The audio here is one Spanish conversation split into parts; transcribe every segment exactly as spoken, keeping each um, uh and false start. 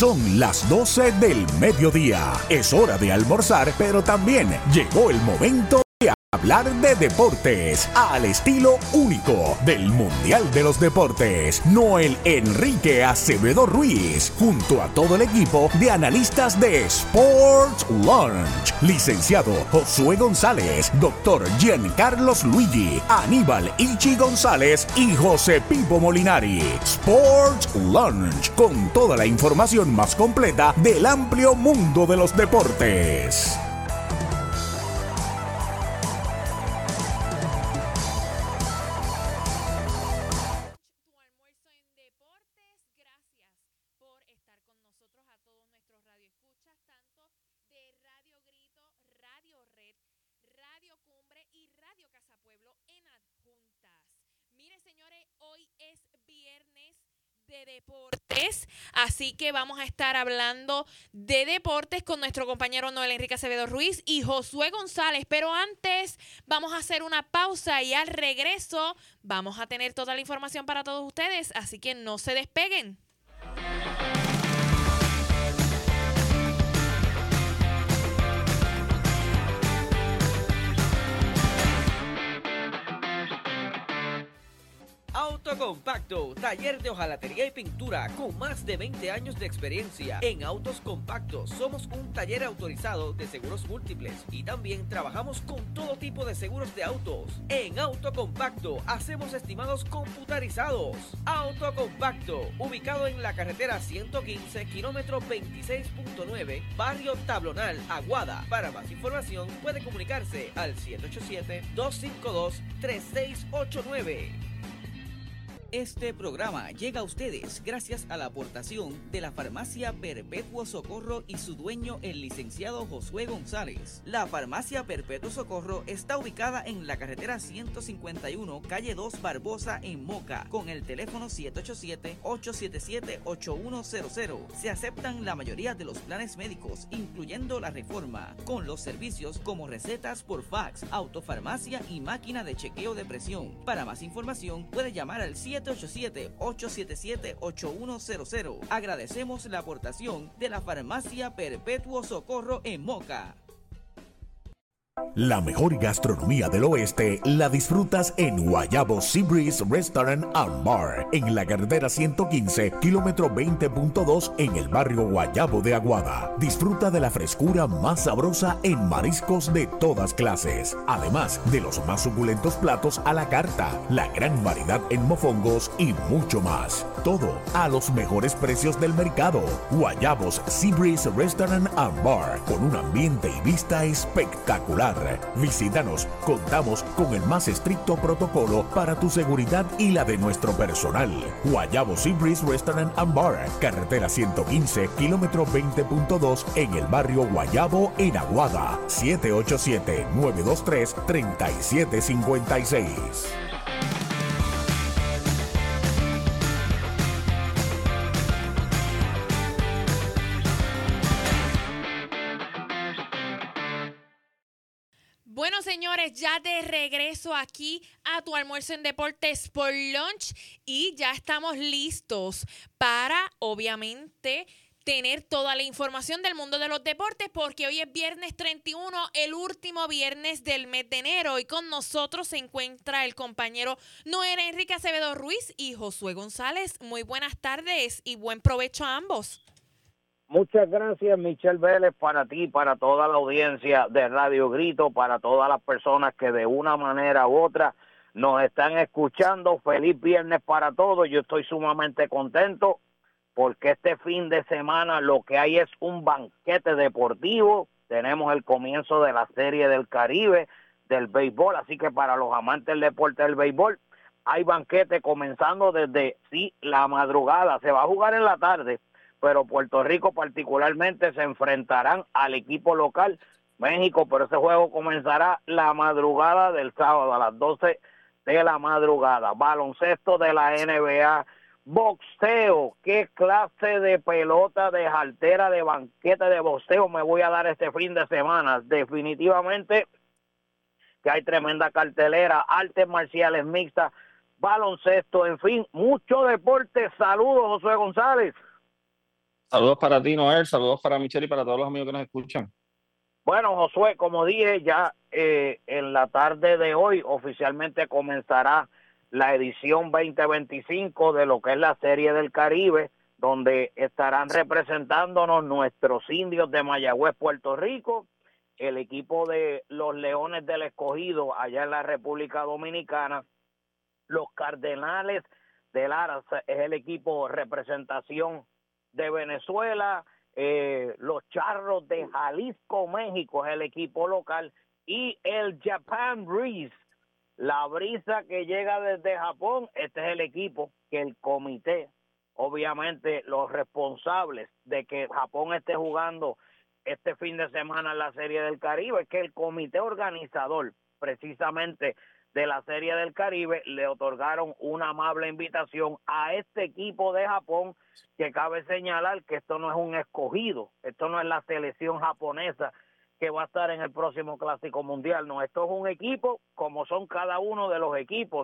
Son las doce del mediodía. Es hora de almorzar, pero también llegó el momento de hablar de deportes al estilo único del Mundial de los Deportes. Noel Enrique Acevedo Ruiz, junto a todo el equipo de analistas de Sports Lunch. Licenciado Josué González, doctor Giancarlos Luigi, Aníbal Ichi González y José Pipo Molinari. Sports Lunch, con toda la información más completa del amplio mundo de los deportes. Deportes, así que vamos a estar hablando de deportes con nuestro compañero Noel Enrique Acevedo Ruiz y Josué González, pero antes vamos a hacer una pausa y al regreso vamos a tener toda la información para todos ustedes, así que no se despeguen. Autocompacto, taller de hojalatería y pintura con más de veinte años de experiencia. En Autos Compactos somos un taller autorizado de seguros múltiples y también trabajamos con todo tipo de seguros de autos. En Autocompacto hacemos estimados computarizados. Autocompacto, ubicado en la carretera ciento quince, kilómetro veintiséis punto nueve, barrio Tablonal, Aguada. Para más información puede comunicarse al siete ocho siete, dos cinco dos, tres seis ocho nueve. Este programa llega a ustedes gracias a la aportación de la Farmacia Perpetuo Socorro y su dueño, el licenciado Josué González. La Farmacia Perpetuo Socorro está ubicada en la carretera ciento cincuenta y uno, calle dos Barbosa, en Moca, con el teléfono siete ocho siete, ocho siete siete, ocho uno cero cero. Se aceptan la mayoría de los planes médicos, incluyendo la Reforma, con los servicios como recetas por fax, autofarmacia y máquina de chequeo de presión. Para más información puede llamar al siete ocho siete, ocho siete siete, ocho uno cero cero. Agradecemos la aportación de la Farmacia Perpetuo Socorro en Moca. La mejor gastronomía del oeste la disfrutas en Guayabo Sea Breeze Restaurant and Bar, en la carretera ciento quince, kilómetro veinte punto dos, en el barrio Guayabo de Aguada. Disfruta de la frescura más sabrosa en mariscos de todas clases, además de los más suculentos platos a la carta, la gran variedad en mofongos y mucho más. Todo a los mejores precios del mercado. Guayabos Sea Breeze Restaurant and Bar, con un ambiente y vista espectacular. Visítanos, contamos con el más estricto protocolo para tu seguridad y la de nuestro personal. Guayabo Sea Breeze Restaurant and Bar, carretera ciento quince, kilómetro veinte punto dos, en el barrio Guayabo, en Aguada. siete ocho siete, nueve dos tres, tres siete cinco seis. Bueno, señores, ya de regreso aquí a tu almuerzo en Deportes por Lunch y ya estamos listos para, obviamente, tener toda la información del mundo de los deportes, porque hoy es viernes treinta y uno, el último viernes del mes de enero, y con nosotros se encuentra el compañero Noel Enrique Acevedo Ruiz y Josué González. Muy buenas tardes y buen provecho a ambos. Muchas gracias, Michelle Vélez, para ti, para toda la audiencia de Radio Grito, para todas las personas que de una manera u otra nos están escuchando. Feliz viernes para todos. Yo estoy sumamente contento porque este fin de semana lo que hay es un banquete deportivo. Tenemos el comienzo de la Serie del Caribe del béisbol, así que para los amantes del deporte del béisbol hay banquete comenzando desde sí la madrugada. Se va a jugar en la tarde, pero Puerto Rico particularmente se enfrentarán al equipo local, México, pero ese juego comenzará la madrugada del sábado a las doce de la madrugada. Baloncesto de la N B A, boxeo, qué clase de pelota, de jartera, de banquete de boxeo me voy a dar este fin de semana. Definitivamente que hay tremenda cartelera, artes marciales mixtas, baloncesto, en fin, mucho deporte. Saludos, Josué González. Saludos para ti, Noel, saludos para Michelle y para todos los amigos que nos escuchan. Bueno, Josué, como dije, ya eh, en la tarde de hoy oficialmente comenzará la edición veinte veinticinco de lo que es la Serie del Caribe, donde estarán representándonos nuestros indios de Mayagüez, Puerto Rico, el equipo de los Leones del Escogido allá en la República Dominicana, los Cardenales de Lara es el equipo representación de Venezuela, eh, los Charros de Jalisco, México es el equipo local, y el Japan Breeze, la brisa que llega desde Japón, este es el equipo que el comité, obviamente los responsables de que Japón esté jugando este fin de semana en la Serie del Caribe, que el comité organizador precisamente de la Serie del Caribe le otorgaron una amable invitación a este equipo de Japón, que cabe señalar que esto no es un escogido, esto no es la selección japonesa que va a estar en el próximo Clásico Mundial, no, esto es un equipo como son cada uno de los equipos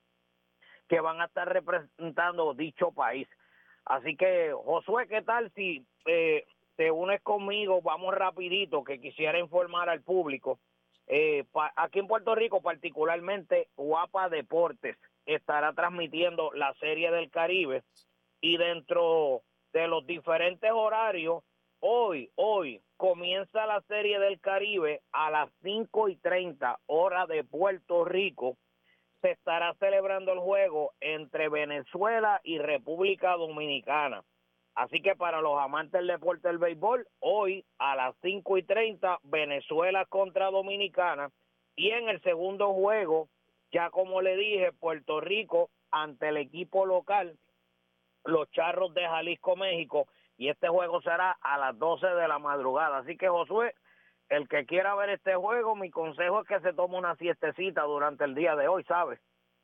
que van a estar representando dicho país. Así que, Josué, ¿qué tal si eh, te unes conmigo? Vamos rapidito, que quisiera informar al público. Eh, pa, aquí en Puerto Rico, particularmente, Guapa Deportes estará transmitiendo la Serie del Caribe, y dentro de los diferentes horarios, hoy, hoy comienza la Serie del Caribe a las cinco y treinta hora de Puerto Rico. Se estará celebrando el juego entre Venezuela y República Dominicana. Así que para los amantes del deporte del béisbol, hoy a las cinco y treinta, Venezuela contra Dominicana. Y en el segundo juego, ya como le dije, Puerto Rico ante el equipo local, los Charros de Jalisco, México. Y este juego será a las doce de la madrugada. Así que, Josué, el que quiera ver este juego, mi consejo es que se tome una siestecita durante el día de hoy, ¿sabes?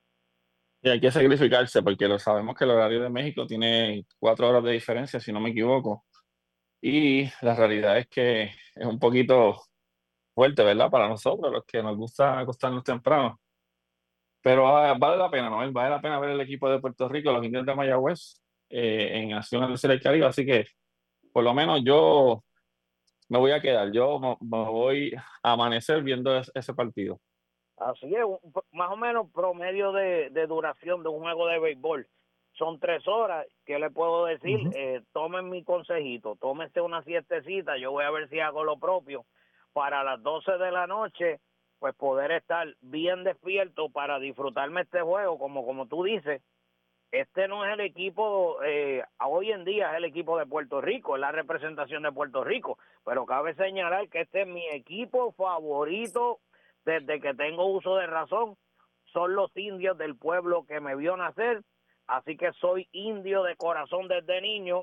Y hay que sacrificarse porque lo sabemos que el horario de México tiene cuatro horas de diferencia, si no me equivoco. Y la realidad es que es un poquito fuerte, ¿verdad? Para nosotros, los que nos gusta acostarnos temprano. Pero ah, vale la pena, ¿no? Vale la pena ver el equipo de Puerto Rico, los indios de Mayagüez, eh, en acción en la Serie del Caribe. Así que, por lo menos yo me voy a quedar. Yo me, me voy a amanecer viendo es, ese partido. Así es, un, más o menos promedio de, de duración de un juego de béisbol. Son tres horas. ¿Qué le puedo decir? Uh-huh. Eh, tomen mi consejito, tómense una siestecita. Yo voy a ver si hago lo propio para las doce de la noche, pues poder estar bien despierto para disfrutarme este juego, como, como tú dices. Este no es el equipo, eh, hoy en día es el equipo de Puerto Rico, es la representación de Puerto Rico, pero cabe señalar que este es mi equipo favorito desde que tengo uso de razón. Son los indios del pueblo que me vio nacer, así que soy indio de corazón desde niño,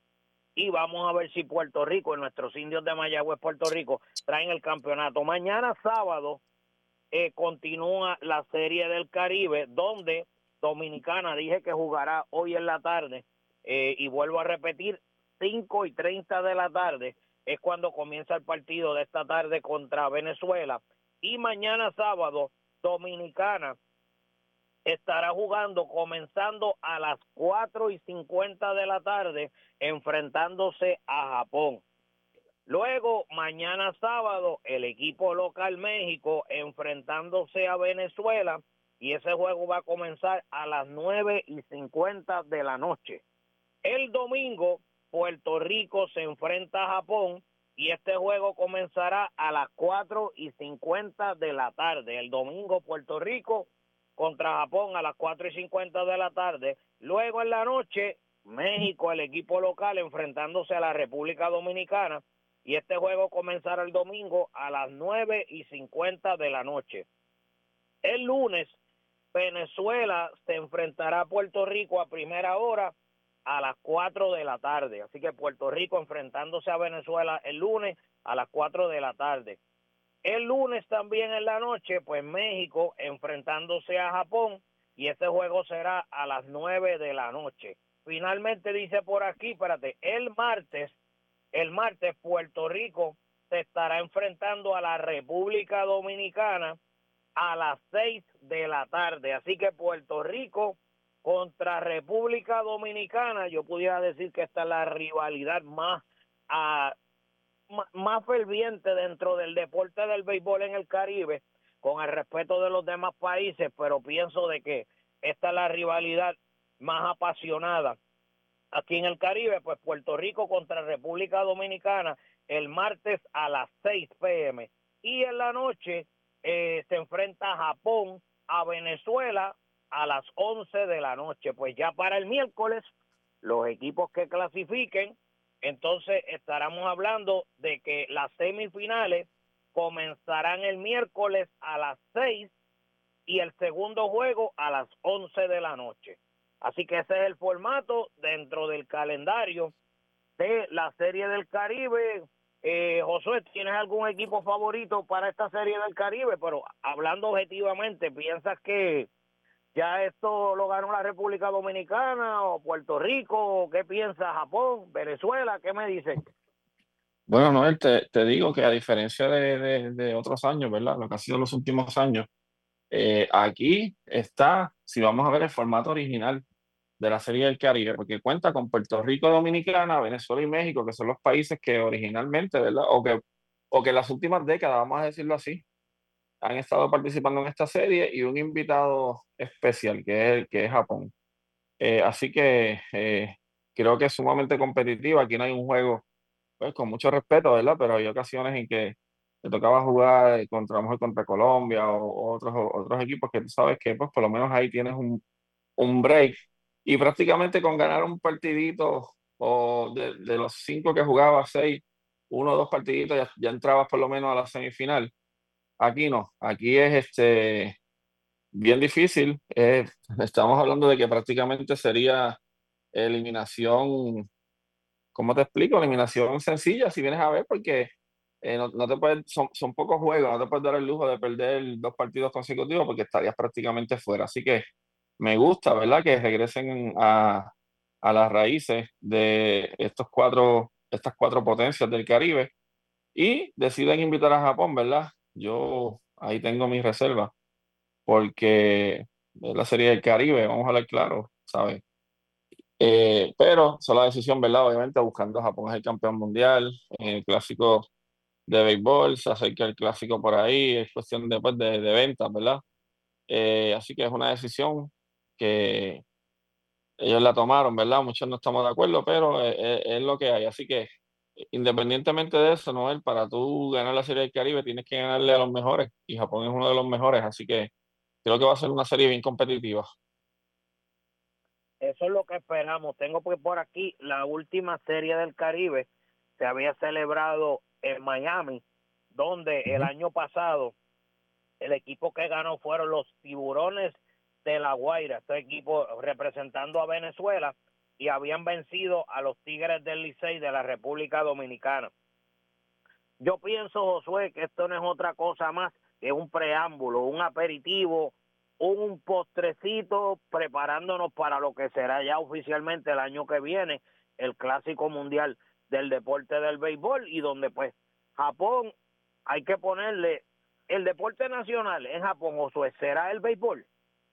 y vamos a ver si Puerto Rico, nuestros indios de Mayagüez, Puerto Rico, traen el campeonato. Mañana sábado eh, continúa la Serie del Caribe, donde Dominicana dije que jugará hoy en la tarde, eh, y vuelvo a repetir, cinco y treinta de la tarde es cuando comienza el partido de esta tarde contra Venezuela, y mañana sábado Dominicana estará jugando comenzando a las cuatro y cincuenta de la tarde enfrentándose a Japón. Luego, mañana sábado, el equipo local México enfrentándose a Venezuela, y ese juego va a comenzar a las nueve y cincuenta de la noche. El domingo, Puerto Rico se enfrenta a Japón, y este juego comenzará a las cuatro y cincuenta de la tarde. El domingo, Puerto Rico contra Japón a las cuatro y cincuenta de la tarde. Luego en la noche, México, el equipo local, enfrentándose a la República Dominicana, y este juego comenzará el domingo a las nueve y cincuenta de la noche. El lunes, Venezuela se enfrentará a Puerto Rico a primera hora a las cuatro de la tarde. Así que Puerto Rico enfrentándose a Venezuela el lunes a las cuatro de la tarde. El lunes también en la noche, pues México enfrentándose a Japón, y este juego será a las nueve de la noche. Finalmente dice por aquí, espérate, el martes, el martes Puerto Rico se estará enfrentando a la República Dominicana a las seis de la tarde. Así que Puerto Rico contra República Dominicana. Yo pudiera decir que esta es la rivalidad más, uh, más ferviente dentro del deporte del béisbol en el Caribe, con el respeto de los demás países, pero pienso de que esta es la rivalidad más apasionada aquí en el Caribe. Pues Puerto Rico contra República Dominicana el martes a las seis pe eme, y en la noche eh, se enfrenta Japón a Venezuela a las once de la noche. Pues ya para el miércoles, los equipos que clasifiquen, entonces estaremos hablando de que las semifinales comenzarán el miércoles a las seis y el segundo juego a las once de la noche. Así que ese es el formato dentro del calendario de la Serie del Caribe. Eh, Josué, ¿tienes algún equipo favorito para esta Serie del Caribe? Pero hablando objetivamente, ¿piensas que ya esto lo ganó la República Dominicana o Puerto Rico? ¿Qué piensa Japón, Venezuela? ¿Qué me dicen? Bueno, Noel, te, te digo que a diferencia de, de, de otros años, ¿verdad? Lo que ha sido los últimos años, eh, aquí está, si vamos a ver el formato original de la Serie del Caribe, porque cuenta con Puerto Rico, Dominicana, Venezuela y México, que son los países que originalmente, ¿verdad? O que, o que en las últimas décadas, vamos a decirlo así, han estado participando en esta serie, y un invitado especial, que es, que es Japón. Eh, así que eh, creo que es sumamente competitiva. Aquí no hay un juego, pues, con mucho respeto, ¿verdad? Pero hay ocasiones en que te tocaba jugar contra, a lo mejor contra Colombia o, o otros, o otros equipos que tú sabes que, pues, por lo menos ahí tienes un, un break. Y prácticamente con ganar un partidito, o de, de los cinco que jugabas, seis, uno o dos partiditos, ya, ya entrabas por lo menos a la semifinal. Aquí no, aquí es este bien difícil. Eh, estamos hablando de que prácticamente sería eliminación, ¿cómo te explico? Eliminación sencilla, si vienes a ver, porque eh, no, no te puedes, son, son pocos juegos, no te puedes dar el lujo de perder dos partidos consecutivos porque estarías prácticamente fuera. Así que me gusta, ¿verdad? Que regresen a, a las raíces de estos cuatro, estas cuatro potencias del Caribe, y deciden invitar a Japón, ¿verdad? Yo ahí tengo mis reservas, porque es la Serie del Caribe, vamos a hablar claro, ¿sabes? Eh, pero son la decisión, ¿verdad? Obviamente buscando a Japón es el campeón mundial, en el clásico de béisbol, se acerca el clásico por ahí, es cuestión de, pues, de, de ventas, ¿verdad? Eh, así que es una decisión que ellos la tomaron, ¿verdad? Muchos no estamos de acuerdo, pero es, es- es lo que hay. Así que independientemente de eso, Noel, para tú ganar la Serie del Caribe tienes que ganarle a los mejores, y Japón es uno de los mejores, así que creo que va a ser una serie bien competitiva. Eso es lo que esperamos. Tengo pues por aquí la última Serie del Caribe. Se había celebrado en Miami, donde el Ujú. año pasado el equipo que ganó fueron los Tiburones de La Guaira, este equipo representando a Venezuela, y habían vencido a los Tigres del Licey de la República Dominicana. Yo pienso, Josué, que esto no es otra cosa más que un preámbulo, un aperitivo, un postrecito, preparándonos para lo que será ya oficialmente el año que viene, el Clásico Mundial del Deporte del Béisbol, y donde pues Japón, hay que ponerle el deporte nacional en Japón, Josué, ¿será el béisbol?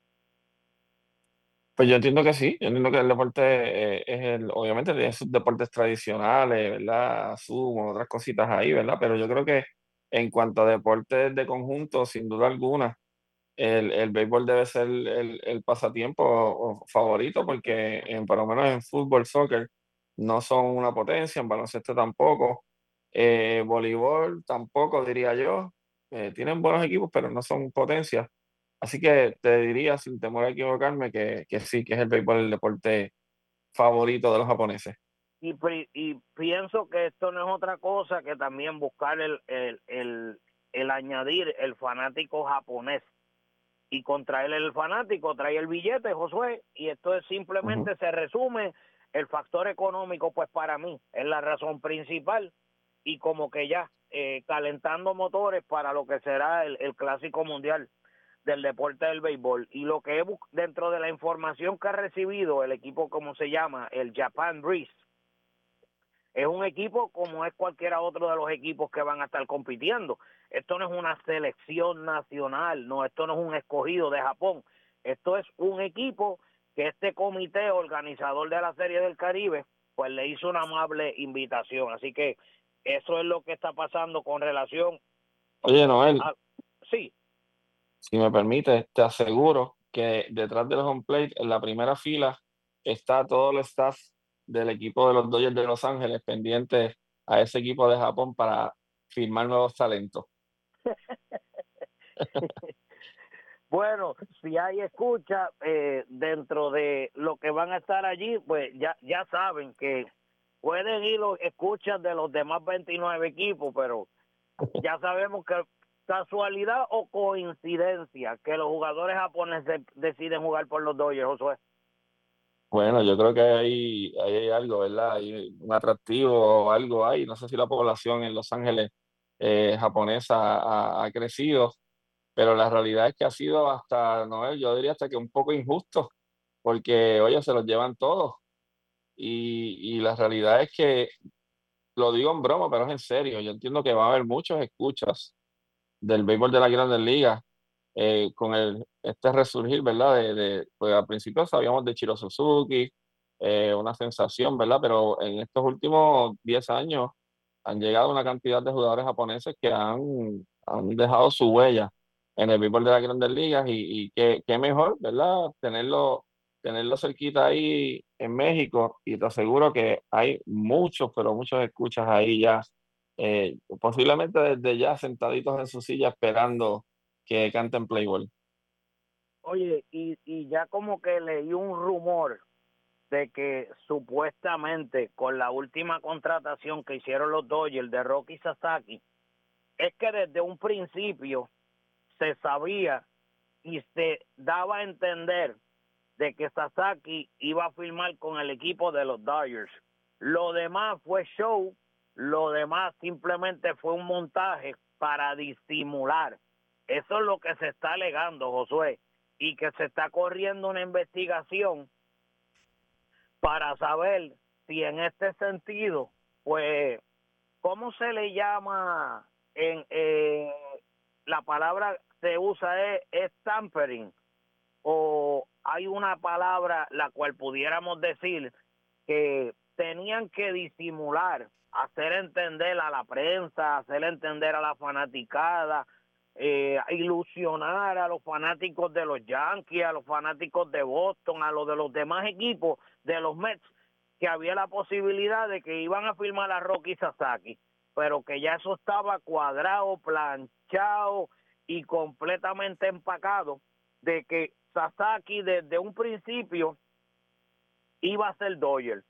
Pues yo entiendo que sí, yo entiendo que el deporte eh, es el, obviamente tiene sus deportes tradicionales, ¿verdad? Sumo, otras cositas ahí, ¿verdad? Pero yo creo que en cuanto a deportes de conjunto, sin duda alguna, el, el béisbol debe ser el, el pasatiempo o- o favorito, porque en, por lo menos en fútbol, soccer, no son una potencia, en baloncesto tampoco, eh, voleibol tampoco, diría yo. Eh, tienen buenos equipos, pero no son potencias. Así que te diría, sin temor a equivocarme, que, que sí, que es el béisbol el deporte favorito de los japoneses. Y, pri- y pienso que esto no es otra cosa que también buscar el, el, el, el añadir el fanático japonés, y contraer el fanático trae el billete, Josué, y esto es Ujú. simplemente, se resume, el factor económico, pues para mí es la razón principal, y como que ya eh, calentando motores para lo que será el, el Clásico Mundial del deporte del béisbol. Y lo que he bus- dentro de la información que ha recibido el equipo, como se llama, el Japan Breeze, es un equipo como es cualquiera otro de los equipos que van a estar compitiendo. Esto no es una selección nacional, no, esto no es un escogido de Japón. Esto es un equipo que este comité organizador de la Serie del Caribe pues le hizo una amable invitación. Así que eso es lo que está pasando con relación Oye, Noel, a... Sí, si me permites, te aseguro que detrás del home plate, en la primera fila, está todo el staff del equipo de los Dodgers de Los Ángeles pendiente a ese equipo de Japón para firmar nuevos talentos. bueno, si hay escucha eh, dentro de lo que van a estar allí, pues ya, ya saben que pueden ir los escuchas de los demás veintinueve equipos, pero ya sabemos que casualidad o coincidencia que los jugadores japoneses deciden jugar por los Dodgers, Josué. Bueno, yo creo que hay, ahí hay algo, ¿verdad? Hay un atractivo o algo ahí. No sé si la población en Los Ángeles eh, japonesa ha, ha crecido, pero la realidad es que ha sido hasta, Noel, yo diría hasta que un poco injusto, porque, oye, se los llevan todos. Y, y la realidad es que, lo digo en broma, pero es en serio, yo entiendo que va a haber muchos escuchas del béisbol de la Grandes Ligas eh, con el, este resurgir, ¿verdad? De, de- pues al principio sabíamos de Chiro Suzuki, eh, una sensación, ¿verdad? Pero en estos últimos diez años han llegado una cantidad de jugadores japoneses que han, han dejado su huella en el béisbol de las Grandes Ligas y, y qué, qué mejor, ¿verdad? Tenerlo, tenerlo cerquita ahí en México y te aseguro que hay muchos, pero muchos escuchas ahí ya, eh, posiblemente desde ya sentaditos en su silla esperando que canten Playboy. Oye, y, y ya como que leí un rumor de que supuestamente con la última contratación que hicieron los Dodgers de Rocky Sasaki, es que desde un principio se sabía y se daba a entender de que Sasaki iba a firmar con el equipo de los Dodgers. Lo demás fue show, lo demás simplemente fue un montaje para disimular. Eso es lo que se está alegando, Josué, y que se está corriendo una investigación para saber si en este sentido, pues, ¿cómo se le llama en eh, la palabra se usa es, es tampering? O hay una palabra la cual pudiéramos decir que tenían que disimular, hacer entender a la prensa, hacer entender a la fanaticada, eh, ilusionar a los fanáticos de los Yankees, a los fanáticos de Boston, a los de los demás equipos de los Mets, que había la posibilidad de que iban a firmar a Rocky Sasaki, pero que ya eso estaba cuadrado, planchado y completamente empacado, de que Sasaki desde un principio iba a ser Dodger.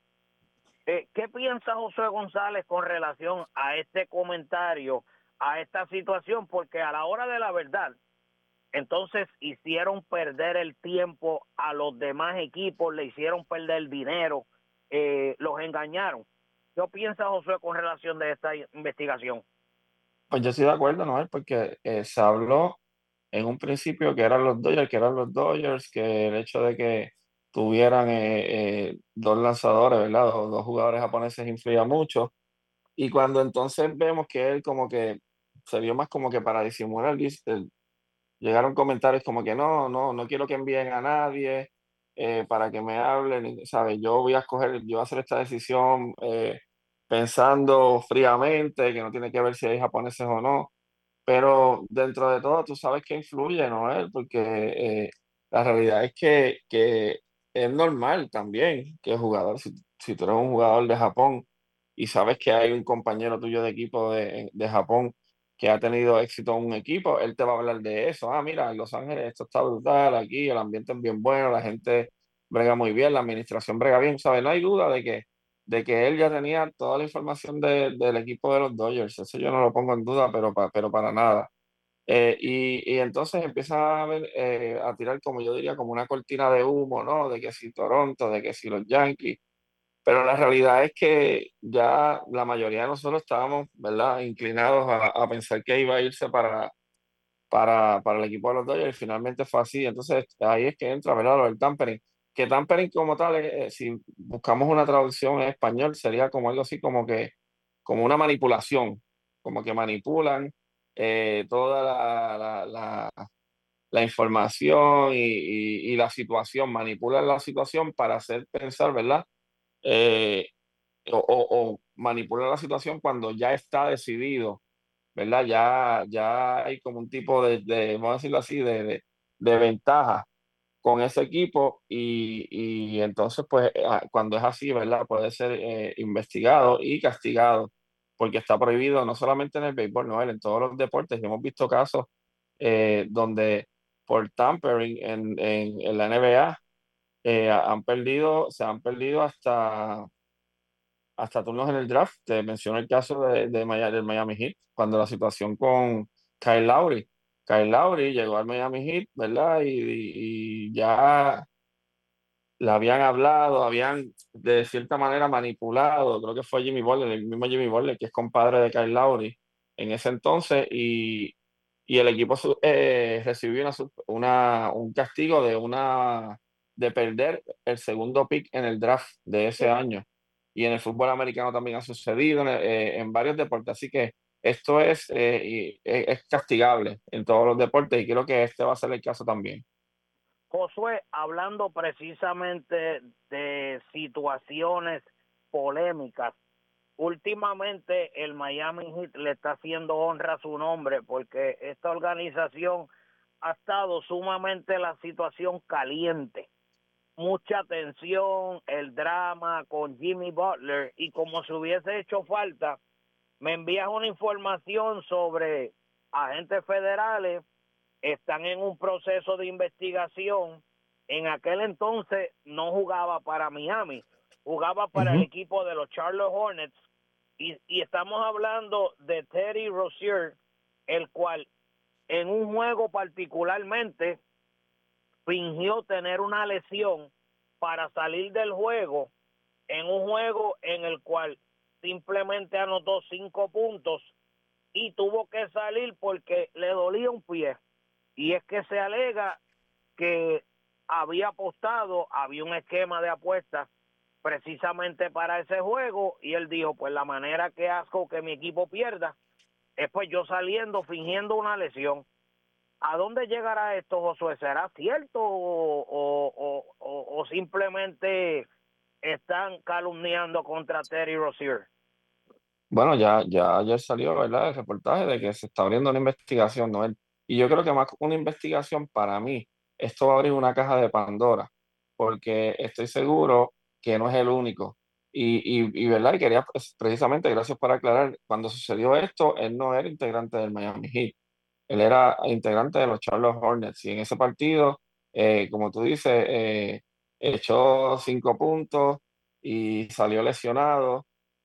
Eh, ¿Qué piensa José González con relación a este comentario, a esta situación? Porque a la hora de la verdad, entonces hicieron perder el tiempo a los demás equipos, le hicieron perder dinero, eh, los engañaron. ¿Qué piensa José con relación de esta investigación? Pues yo estoy de acuerdo, ¿no? Porque eh, se habló en un principio que eran los Dodgers, que eran los Dodgers, que el hecho de que tuvieran eh, eh, dos lanzadores, ¿verdad? Dos, dos jugadores japoneses influía mucho. Y cuando entonces vemos que él como que se vio más como que para disimular, dice, eh, llegaron comentarios como que no, no, no quiero que envíen a nadie eh, para que me hablen, y, ¿sabes? Yo voy a escoger, yo voy a hacer esta decisión eh, pensando fríamente, que no tiene que ver si hay japoneses o no. Pero dentro de todo, tú sabes que influye, ¿no? Él, porque eh, la realidad es que, que es normal también que el jugador, si, si tú eres un jugador de Japón y sabes que hay un compañero tuyo de equipo de, de Japón que ha tenido éxito en un equipo, él te va a hablar de eso. Ah, mira, en Los Ángeles esto está brutal, aquí el ambiente es bien bueno, la gente brega muy bien, la administración brega bien, ¿sabes? No hay duda de que de que él ya tenía toda la información de- del equipo de los Dodgers, eso yo no lo pongo en duda, pero, pa- pero para nada. Eh, y, y entonces empieza a, ver, eh, a tirar, como yo diría, como una cortina de humo, ¿no? De que si Toronto, de que si los Yankees, pero la realidad es que ya la mayoría de nosotros estábamos, ¿verdad?, inclinados a, a pensar que iba a irse para, para, para el equipo de los Dodgers y finalmente fue así. Entonces ahí es que entra, ¿verdad?, lo del tampering. Que tampering como tal, eh, eh, si buscamos una traducción en español, sería como algo así como que, como una manipulación, como que manipulan eh, toda la, la, la- la información y, y, y la situación, manipulan la situación para hacer pensar, ¿verdad? Eh, o, o, o manipular la situación cuando ya está decidido, ¿verdad? Ya, ya hay como un tipo de, de vamos a decirlo así, de, de, de ventaja con ese equipo y, y entonces pues eh, ah, cuando es así, ¿verdad? Puede ser eh, investigado y castigado porque está prohibido no solamente en el béisbol, no, en todos los deportes. Y hemos visto casos eh, donde por tampering en, en, en la N B A eh, han perdido, se han perdido hasta, hasta turnos en el draft. Te menciono el caso de, de Miami, del Miami Heat, cuando la situación con Kyle Lowry. Kyle Lowry llegó al Miami Heat, ¿verdad? Y, y, y ya le habían hablado, habían de cierta manera manipulado, creo que fue Jimmy Butler, el mismo Jimmy Butler, que es compadre de Kyle Lowry en ese entonces, y, y el equipo su- eh, recibió una, su- una- un castigo de, una, de perder el segundo pick en el draft de ese año. Y en el fútbol americano también ha sucedido, en, eh, en varios deportes, así que esto es, eh, y- es es castigable en todos los deportes y creo que este va a ser el caso también. Josué, hablando precisamente de situaciones polémicas, últimamente el Miami Heat le está haciendo honra a su nombre porque esta organización ha estado sumamente la situación caliente, mucha tensión, el drama con Jimmy Butler y como si hubiese hecho falta, me envías una información sobre agentes federales, están en un proceso de investigación. En aquel entonces no jugaba para Miami, jugaba para el Ujú. equipo de los Charlotte Hornets y, y estamos hablando de Terry Rozier, el cual en un juego particularmente fingió tener una lesión para salir del juego en un juego en el cual simplemente anotó cinco puntos y tuvo que salir porque le dolía un pie. Y es que se alega que había apostado, había un esquema de apuestas precisamente para ese juego y él dijo, pues la manera que asco que mi equipo pierda es pues yo saliendo fingiendo una lesión. ¿A dónde llegará esto, Josué? ¿Será cierto o, o, o, o simplemente están calumniando contra Terry Rozier? Bueno, ya, ya ayer salió, ¿verdad? El reportaje de que se está abriendo una investigación, ¿no? Y yo creo que más que una investigación, para mí, esto va a abrir una caja de Pandora, porque estoy seguro que no es el único. Y, y, y ¿verdad? Y quería, pues, precisamente, gracias por aclarar, cuando sucedió esto, él no era integrante del Miami Heat, él era integrante de los Charlotte Hornets. Y en ese partido, eh, como tú dices, eh, echó cinco puntos y salió lesionado.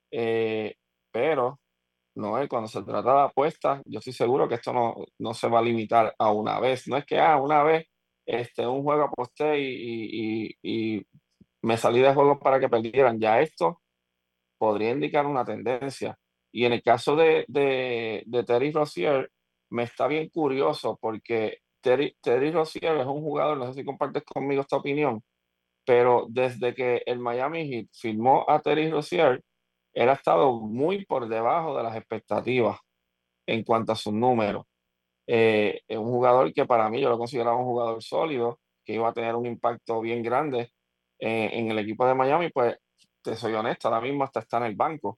eh, pero no es cuando se trata de apuestas, yo estoy seguro que esto no, no se va a limitar a una vez. No es que ah, una vez este, un juego aposté y, y, y, y me salí de juego para que perdieran. Ya esto podría indicar una tendencia. Y en el caso de, de, de Terry Rozier, me está bien curioso porque Terry, Terry Rozier es un jugador, no sé si compartes conmigo esta opinión, pero desde que el Miami Heat firmó a Terry Rozier, él ha estado muy por debajo de las expectativas en cuanto a sus números. Eh, es un jugador que para mí yo lo consideraba un jugador sólido, que iba a tener un impacto bien grande eh, en el equipo de Miami, pues te soy honesto, ahora mismo hasta está en el banco.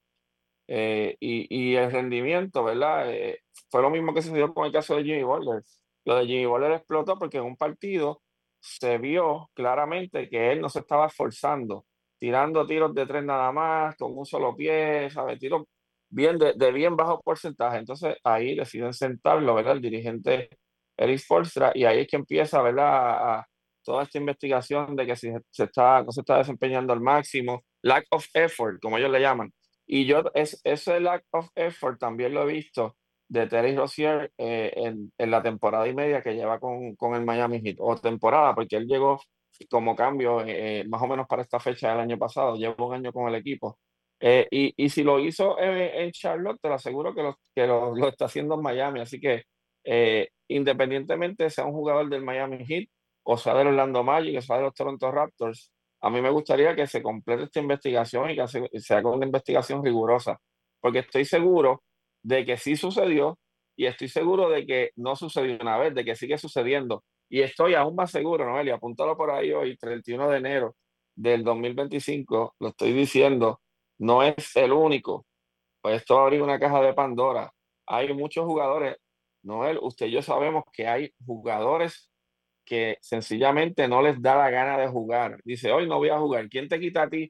Eh, y, y el rendimiento, ¿verdad? Eh, fue lo mismo que sucedió con el caso de Jimmy Butler. Lo de Jimmy Butler explotó porque en un partido se vio claramente que él no se estaba esforzando, tirando tiros de tres nada más, con un solo pie, ¿sabes? Tiros bien de, de bien bajo porcentaje. Entonces ahí deciden sentarlo, ¿verdad? El dirigente Eric Spoelstra, y ahí es que empieza, ¿verdad? A, a toda esta investigación de que si se está, no se está desempeñando al máximo, lack of effort, como ellos le llaman. Y yo es, ese lack of effort también lo he visto de Terry Rozier eh, en, en la temporada y media que lleva con, con el Miami Heat, o temporada, porque él llegó como cambio eh, más o menos para esta fecha del año pasado, lleva un año con el equipo. Eh, y, y si lo hizo en, en Charlotte, te lo aseguro que, lo, que lo, lo está haciendo en Miami. Así que eh, independientemente sea un jugador del Miami Heat, o sea del Orlando Magic, o sea de los Toronto Raptors, a mí me gustaría que se complete esta investigación y que se, se haga una investigación rigurosa, porque estoy seguro de que sí sucedió y estoy seguro de que no sucedió una vez, de que sigue sucediendo. Y estoy aún más seguro, Noel, y apúntalo por ahí hoy, treinta y uno de enero del dos mil veinticinco, lo estoy diciendo, no es el único. Pues esto abrir una caja de Pandora. Hay muchos jugadores, Noel, usted y yo sabemos que hay jugadores que sencillamente no les da la gana de jugar. Dice, hoy no voy a jugar. ¿Quién te quita a ti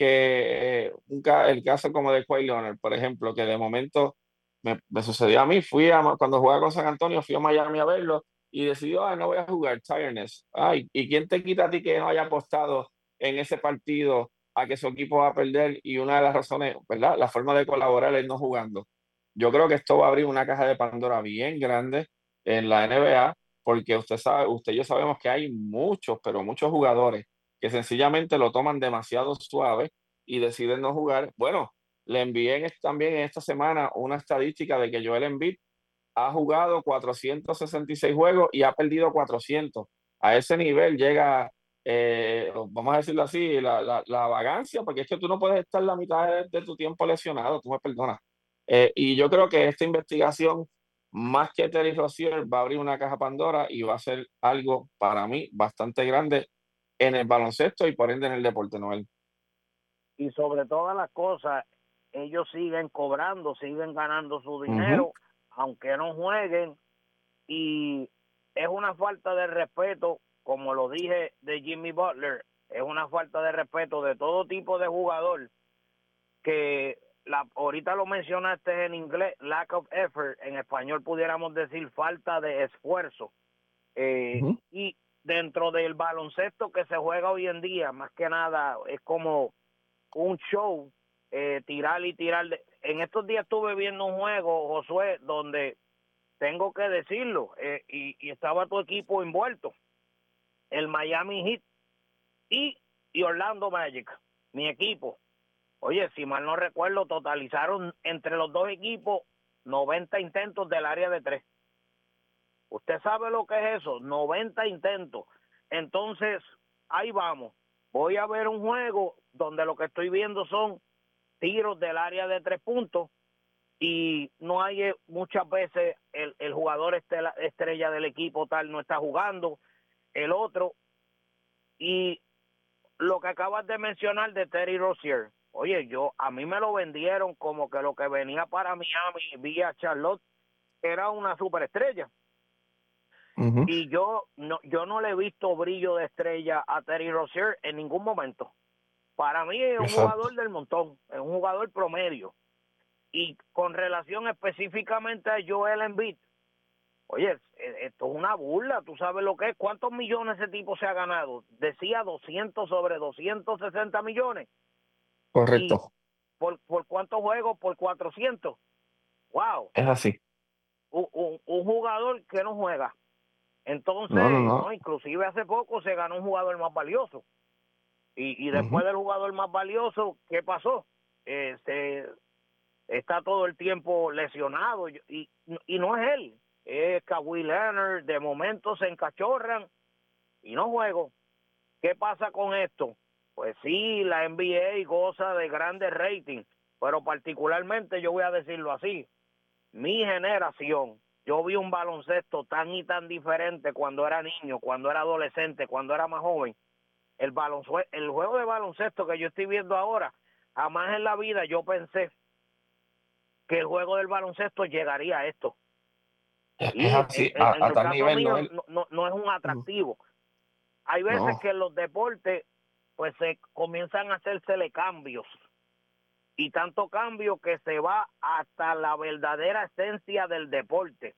que eh, un ca- el caso como de Kawhi Leonard, por ejemplo, que de momento me, me sucedió a mí, fui a, cuando jugaba con San Antonio, fui a Miami a verlo y decidió, ah, no voy a jugar, tiredness. Ay, ¿y quién te quita a ti que no haya apostado en ese partido a que su equipo va a perder? Y una de las razones, ¿verdad? La forma de colaborar es no jugando. Yo creo que esto va a abrir una caja de Pandora bien grande en la N B A, porque usted sabe, usted y yo sabemos que hay muchos, pero muchos jugadores que sencillamente lo toman demasiado suave y deciden no jugar. Bueno, le envié en- también en esta semana una estadística de que Joel Embiid ha jugado cuatrocientos sesenta y seis juegos y ha perdido cuatrocientos. A ese nivel llega, eh, vamos a decirlo así, la, la, la vagancia, porque es que tú no puedes estar la mitad de, de tu tiempo lesionado, tú me perdonas. Eh, y yo creo que esta investigación, más que Terry Rozier, va a abrir una caja Pandora y va a ser algo para mí bastante grande en el baloncesto y por ende en el deporte, Noel. Y sobre todas las cosas, ellos siguen cobrando, siguen ganando su Ujú. dinero, aunque no jueguen, y es una falta de respeto, como lo dije de Jimmy Butler, es una falta de respeto de todo tipo de jugador, que la, ahorita lo mencionaste en inglés, lack of effort, en español pudiéramos decir falta de esfuerzo, eh, Ujú. y dentro del baloncesto que se juega hoy en día, más que nada, es como un show, eh, tirar y tirar. De... En estos días estuve viendo un juego, Josué, donde tengo que decirlo, eh, y, y estaba tu equipo envuelto, el Miami Heat y, y Orlando Magic, mi equipo. Oye, si mal no recuerdo, totalizaron entre los dos equipos noventa intentos del área de tres. ¿Usted sabe lo que es eso? noventa intentos. Entonces, ahí vamos. Voy a ver un juego donde lo que estoy viendo son tiros del área de tres puntos y no hay eh, muchas veces el, el jugador estela, estrella del equipo tal no está jugando, el otro. Y lo que acabas de mencionar de Terry Rozier, oye, yo a mí me lo vendieron como que lo que venía para Miami vía Charlotte era una superestrella. Ujú. Y yo no, yo no le he visto brillo de estrella a Terry Rozier en ningún momento. Para mí es un Exacto. jugador del montón, es un jugador promedio. Y con relación específicamente a Joel Embiid, oye, esto es una burla, tú sabes lo que es, ¿cuántos millones ese tipo se ha ganado? Decía doscientos sobre doscientos sesenta millones. ¿Y Correcto. por, por cuántos juegos? Por cuatrocientos. ¡Wow! Es así. Un, un, un jugador que no juega. No, no, Entonces, no. no, inclusive hace poco se ganó un jugador más valioso. Y, y Ujú. después del jugador más valioso, ¿qué pasó? Eh, se, está todo el tiempo lesionado y, y no es él, es Kawhi Leonard, de momento se encachorran y no juego. ¿Qué pasa con esto? Pues sí, la N B A goza de grandes ratings, pero particularmente yo voy a decirlo así, mi generación, yo vi un baloncesto tan y tan diferente cuando era niño, cuando era adolescente, cuando era más joven. El baloncesto, el juego de baloncesto que yo estoy viendo ahora, jamás en la vida yo pensé que el juego del baloncesto llegaría a esto. Es, es Y en, así, en, a, en a el tal caso nivel, mío Noel. no, no, no es un Mm. atractivo. Hay veces No, que en los deportes pues se comienzan a hacérsele cambios y tanto cambio que se va hasta la verdadera esencia del deporte.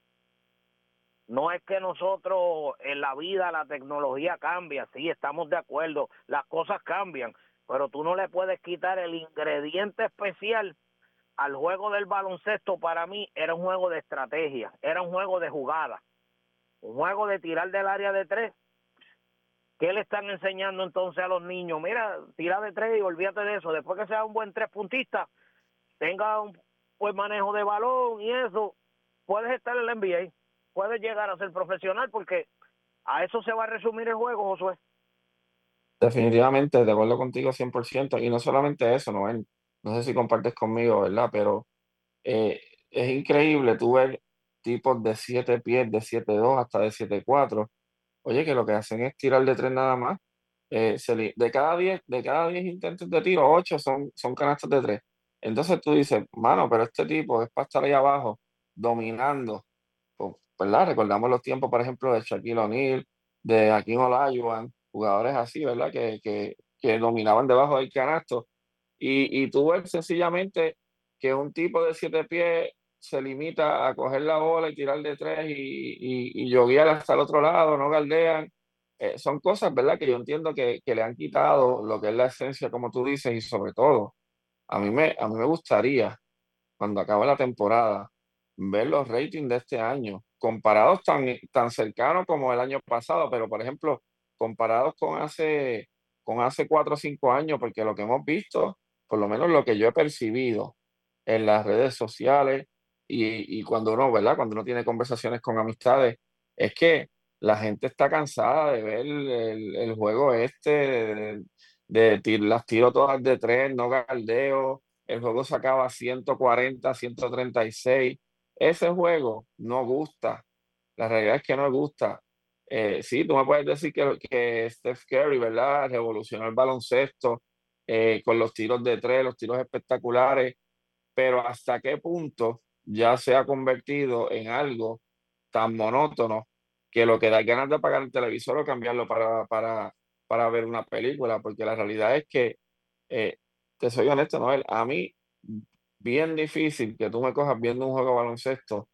No es que nosotros en la vida la tecnología cambia, sí, estamos de acuerdo, las cosas cambian, pero tú no le puedes quitar el ingrediente especial al juego del baloncesto. Para mí era un juego de estrategia, era un juego de jugada, un juego de tirar del área de tres. ¿Qué le están enseñando entonces a los niños? Mira, tira de tres y olvídate de eso. Después que sea un buen tres puntista, tenga un buen manejo de balón y eso, puedes estar en la N B A, puedes llegar a ser profesional porque a eso se va a resumir el juego, Josué. definitivamente, de acuerdo contigo cien por ciento. Y no solamente eso, Noel. No sé si compartes conmigo, ¿verdad? Pero eh, es increíble tú ver tipos de siete pies, de siete dos hasta de siete cuatro oye, que lo que hacen es tirar de tres nada más. Eh, se li- de cada diez, de cada diez intentos de tiro, ocho son, son canastos de tres. Entonces tú dices, mano, pero este tipo es para estar ahí abajo, dominando. Pues, ¿verdad? Recordamos los tiempos, por ejemplo, de Shaquille O'Neal, de Hakeem Olajuwon, jugadores así, ¿verdad? Que, que, que dominaban debajo del canasto. Y, y tú ves sencillamente que un tipo de siete pies se limita a coger la bola y tirar de tres y, y, y yoguear hasta el otro lado, no galdean. Eh, son cosas, ¿verdad? Que yo entiendo que, que le han quitado lo que es la esencia, como tú dices, y sobre todo, a mí me, a mí me gustaría, cuando acabe la temporada, ver los ratings de este año, comparados tan, tan cercanos como el año pasado, pero por ejemplo, comparados con hace, con hace cuatro o cinco años, porque lo que hemos visto, por lo menos lo que yo he percibido en las redes sociales y, y cuando uno, ¿verdad? Cuando uno tiene conversaciones con amistades, es que la gente está cansada de ver el, el juego este, de, de, tir- las tiro todas de tres, no galdeo, el juego se acaba ciento cuarenta, ciento treinta y seis. Ese juego no gusta. La realidad es que no gusta. Eh, sí, tú me puedes decir que, que Steph Curry, ¿verdad? Revolucionó el baloncesto eh, con los tiros de tres, los tiros espectaculares, pero hasta qué punto ya se ha convertido en algo tan monótono que lo que da ganas de apagar el televisor o cambiarlo para, para, para ver una película, porque la realidad es que, eh, te soy honesto, Noel, a mí bien difícil que tú me cojas viendo un juego de baloncesto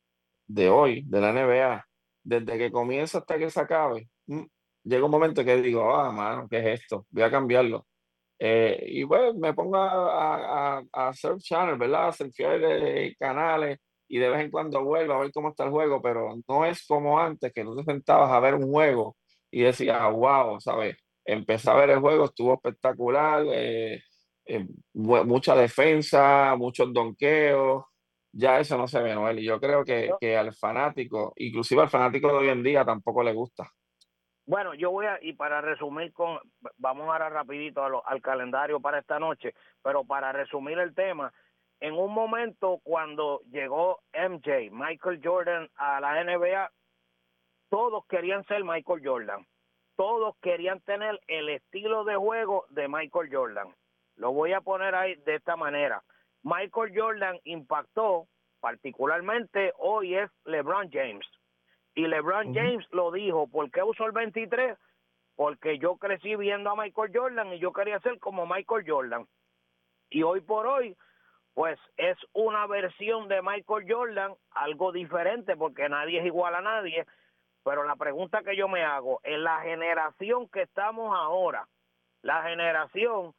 de hoy, de la N B A, desde que comienza hasta que se acabe, mm, llega un momento que digo, ah, mano, ¿qué es esto? Voy a cambiarlo. Eh, y bueno, me pongo a, a, a surf channel, ¿verdad? A surfear eh, canales y de vez en cuando vuelvo a ver cómo está el juego, pero no es como antes que tú te sentabas a ver un juego y decías, wow, ¿sabes? Empecé a ver el juego, estuvo espectacular, eh, eh, mu- mucha defensa, muchos donkeos, ya eso no se ve, Noel, y yo creo que, Yo- que al fanático, inclusive al fanático de hoy en día tampoco le gusta. Bueno, yo voy a, y para resumir con, vamos ahora rapidito a lo- al calendario para esta noche, pero para resumir el tema, en un momento cuando llegó M J, Michael Jordan, a la N B A, todos querían ser Michael Jordan. Todos querían tener el estilo de juego de Michael Jordan. Lo voy a poner ahí de esta manera. Michael Jordan impactó, particularmente hoy es LeBron James. Y LeBron Ujú. James lo dijo, ¿por qué usó el veintitrés? Porque yo crecí viendo a Michael Jordan y yo quería ser como Michael Jordan. Y hoy por hoy, pues es una versión de Michael Jordan, algo diferente porque nadie es igual a nadie, pero la pregunta que yo me hago, en la generación que estamos ahora, la generación,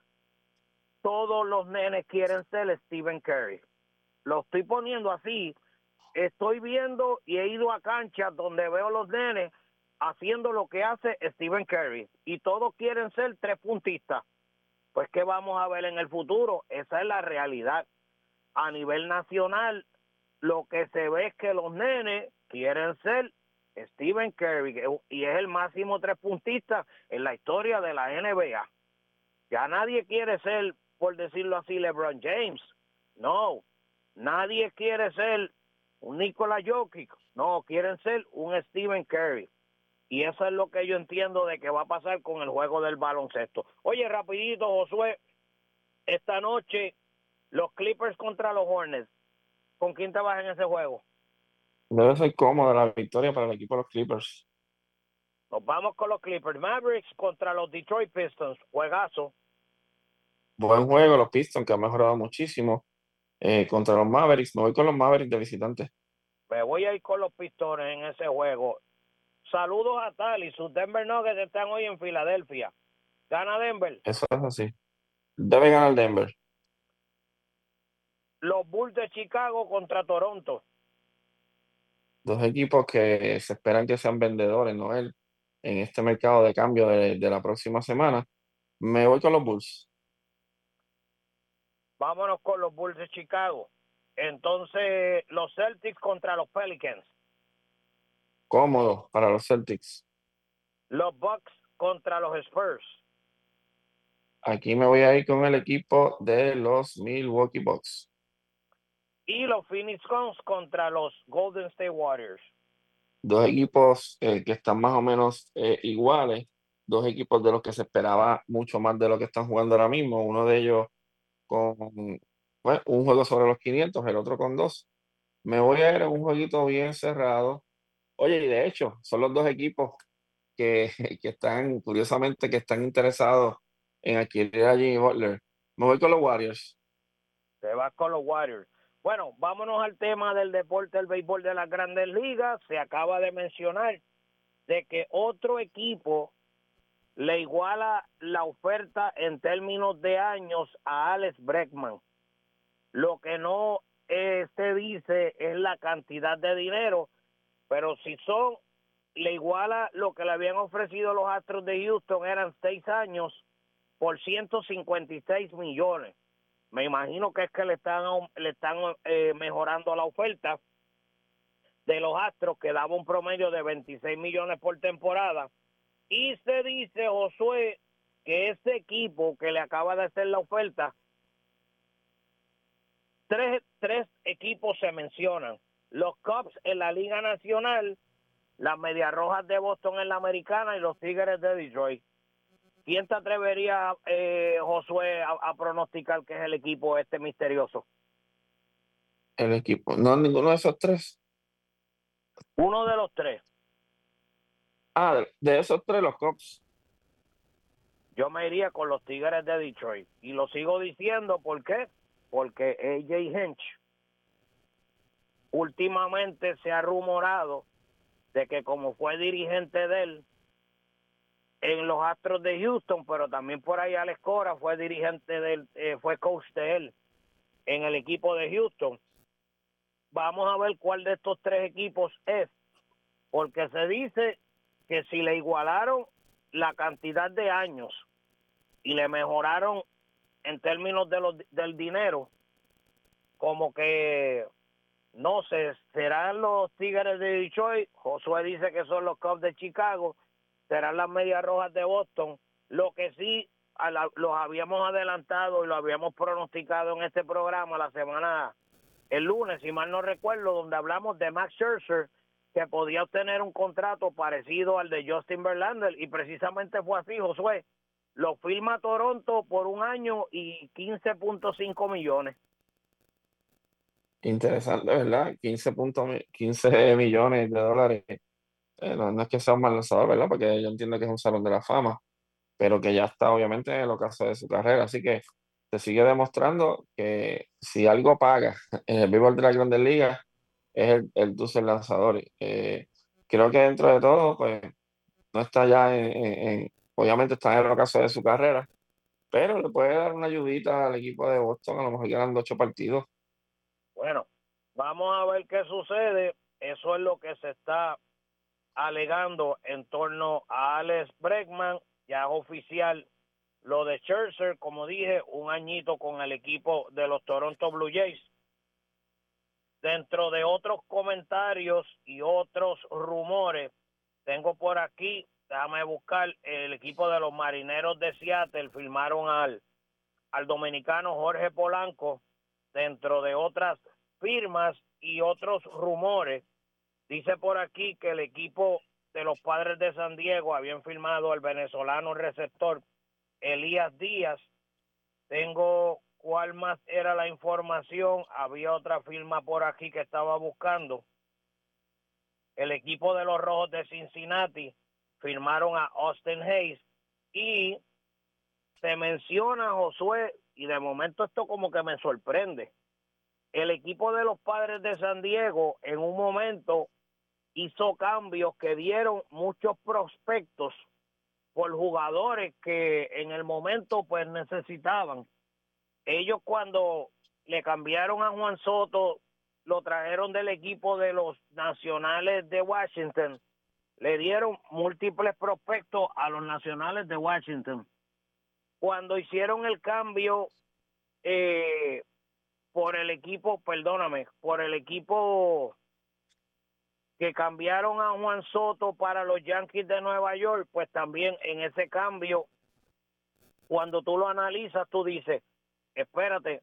todos los nenes quieren ser Stephen Curry. Lo estoy poniendo así, estoy viendo y he ido a canchas donde veo los nenes haciendo lo que hace Stephen Curry y todos quieren ser tres puntistas. Pues, ¿qué vamos a ver en el futuro? Esa es la realidad. A nivel nacional, lo que se ve es que los nenes quieren ser Stephen Curry y es el máximo tres puntista en la historia de la N B A. Ya nadie quiere ser, por decirlo así, LeBron James. No, nadie quiere ser un Nikola Jokic. No, quieren ser un Stephen Curry. Y eso es lo que yo entiendo de que va a pasar con el juego del baloncesto. Oye, rapidito, Josué, esta noche los Clippers contra los Hornets. ¿Con quién te vas en ese juego? Debe ser cómoda la victoria para el equipo de los Clippers. Nos vamos con los Clippers. Mavericks contra los Detroit Pistons. Juegazo. Buen juego, los Pistons, que han mejorado muchísimo eh, contra los Mavericks. Me voy con los Mavericks de visitante. Me voy a ir con los Pistones en ese juego. Saludos a Tali. Sus Denver Nuggets están hoy en Filadelfia. Gana Denver. Eso es así. Debe ganar Denver. Los Bulls de Chicago contra Toronto. Dos equipos que se esperan que sean vendedores, Noel, en este mercado de cambio de, de la próxima semana. Me voy con los Bulls. Vámonos con los Bulls de Chicago. Entonces, los Celtics contra los Pelicans. Cómodo para los Celtics. Los Bucks contra los Spurs. Aquí me voy a ir con el equipo de los Milwaukee Bucks. Y los Phoenix Suns contra los Golden State Warriors. dos equipos eh, que están más o menos eh, iguales, dos equipos de los que se esperaba mucho más de lo que están jugando ahora mismo, uno de ellos con bueno, un juego sobre los quinientos, el otro con dos. Me voy a ir a un jueguito bien cerrado. Oye, y de hecho, son los dos equipos que, que están, curiosamente, que están interesados en adquirir a Jimmy Butler. Me voy con los Warriors. Se va con los Warriors. Bueno, vámonos al tema del deporte del béisbol de las Grandes Ligas. Se acaba de mencionar de que otro equipo le iguala la oferta en términos de años a Alex Bregman. Lo que no eh, se dice es la cantidad de dinero, pero si son, le iguala lo que le habían ofrecido los Astros de Houston, eran seis años por ciento cincuenta y seis millones. Me imagino que es que le están le están eh, mejorando la oferta de los Astros, que daba un promedio de veintiséis millones por temporada. Y se dice, Josué, que ese equipo que le acaba de hacer la oferta, tres, tres equipos se mencionan. Los Cubs en la Liga Nacional, las Medias Rojas de Boston en la Americana y los Tigres de Detroit. ¿Quién te atrevería, eh, Josué, a, a pronosticar que es el equipo este misterioso? El equipo. No, ninguno de esos tres. Uno de los tres. Ah, de, de esos tres, los Cubs. Yo me iría con los Tigres de Detroit. Y lo sigo diciendo, ¿por qué? Porque A J Hinch últimamente se ha rumorado de que como fue dirigente de él en los Astros de Houston, pero también por ahí Alex Cora fue dirigente de él, eh, fue coach de él en el equipo de Houston. Vamos a ver cuál de estos tres equipos es, porque se dice que si le igualaron la cantidad de años y le mejoraron en términos de los, del dinero, como que no sé, serán los Tigres de Detroit, Josué dice que son los Cubs de Chicago, serán las Medias Rojas de Boston. Lo que sí a la, los habíamos adelantado y lo habíamos pronosticado en este programa la semana, el lunes, si mal no recuerdo, donde hablamos de Max Scherzer, que podía obtener un contrato parecido al de Justin Verlander, y precisamente fue así, Josué. Lo firma Toronto por un año y quince punto cinco millones. Interesante, ¿verdad? quince, punto, quince millones de dólares. Eh, no, no es que sea un mal lanzador, ¿verdad? Porque yo entiendo que es un salón de la fama, pero que ya está obviamente en el ocaso de su carrera. Así que se sigue demostrando que si algo paga en el béisbol de la Grandes Ligas es el, el tú ser lanzador. Eh, creo que dentro de todo, pues no está ya en, en- en- obviamente está en el ocaso de su carrera, pero le puede dar una ayudita al equipo de Boston, a lo mejor ganando ocho partidos. Bueno, vamos a ver qué sucede. Eso es lo que se está alegando en torno a Alex Bregman. Ya es oficial lo de Scherzer, como dije, un añito con el equipo de los Toronto Blue Jays. Dentro de otros comentarios y otros rumores, tengo por aquí, déjame buscar, el equipo de los Marineros de Seattle firmaron al, al dominicano Jorge Polanco, dentro de otras firmas y otros rumores. Dice por aquí que el equipo de los Padres de San Diego habían firmado al venezolano receptor Elías Díaz. Tengo cuál más era la información. Había otra firma por aquí que estaba buscando. El equipo de los Rojos de Cincinnati firmaron a Austin Hayes. Y se menciona, Josué, y de momento esto como que me sorprende, el equipo de los Padres de San Diego en un momento hizo cambios que dieron muchos prospectos por jugadores que en el momento pues necesitaban. Ellos cuando le cambiaron a Juan Soto, lo trajeron del equipo de los Nacionales de Washington, le dieron múltiples prospectos a los Nacionales de Washington. Cuando hicieron el cambio eh, por el equipo, perdóname, por el equipo que cambiaron a Juan Soto para los Yankees de Nueva York, pues también en ese cambio, cuando tú lo analizas, tú dices, espérate,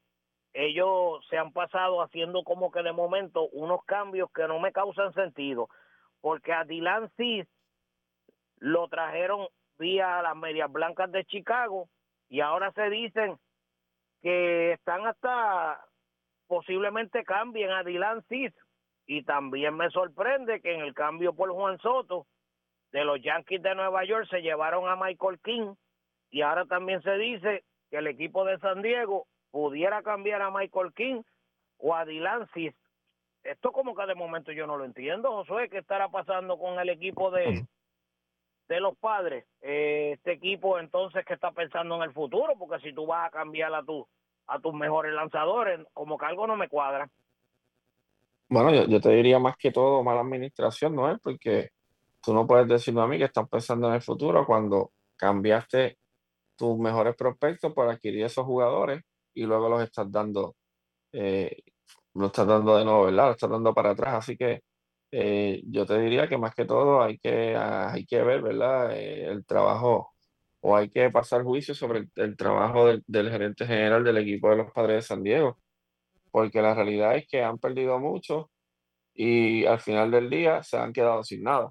ellos se han pasado haciendo como que de momento unos cambios que no me causan sentido. porque a Dylan Cease lo trajeron vía las Medias Blancas de Chicago y ahora se dicen que están hasta posiblemente cambien a Dylan Cease. Y también me sorprende que en el cambio por Juan Soto de los Yankees de Nueva York se llevaron a Michael King y ahora también se dice que el equipo de San Diego pudiera cambiar a Michael King o a Dylan Cease. Esto como que de momento yo no lo entiendo, Josué, ¿qué estará pasando con el equipo de, de los Padres? Eh, este equipo entonces que está pensando en el futuro, porque si tú vas a cambiar a, tu, a tus mejores lanzadores, como que algo no me cuadra. Bueno, yo, yo te diría más que todo mala administración, ¿no es? Porque tú no puedes decirme a mí que estás pensando en el futuro cuando cambiaste tus mejores prospectos por adquirir esos jugadores y luego los estás dando, eh, lo estás dando de nuevo, ¿verdad? Lo estás dando para atrás. Así que eh, yo te diría que más que todo hay que, ah, hay que ver, ¿verdad? Eh, el trabajo o hay que pasar juicio sobre el, el trabajo del, del gerente general del equipo de los Padres de San Diego, porque la realidad es que han perdido mucho y al final del día se han quedado sin nada.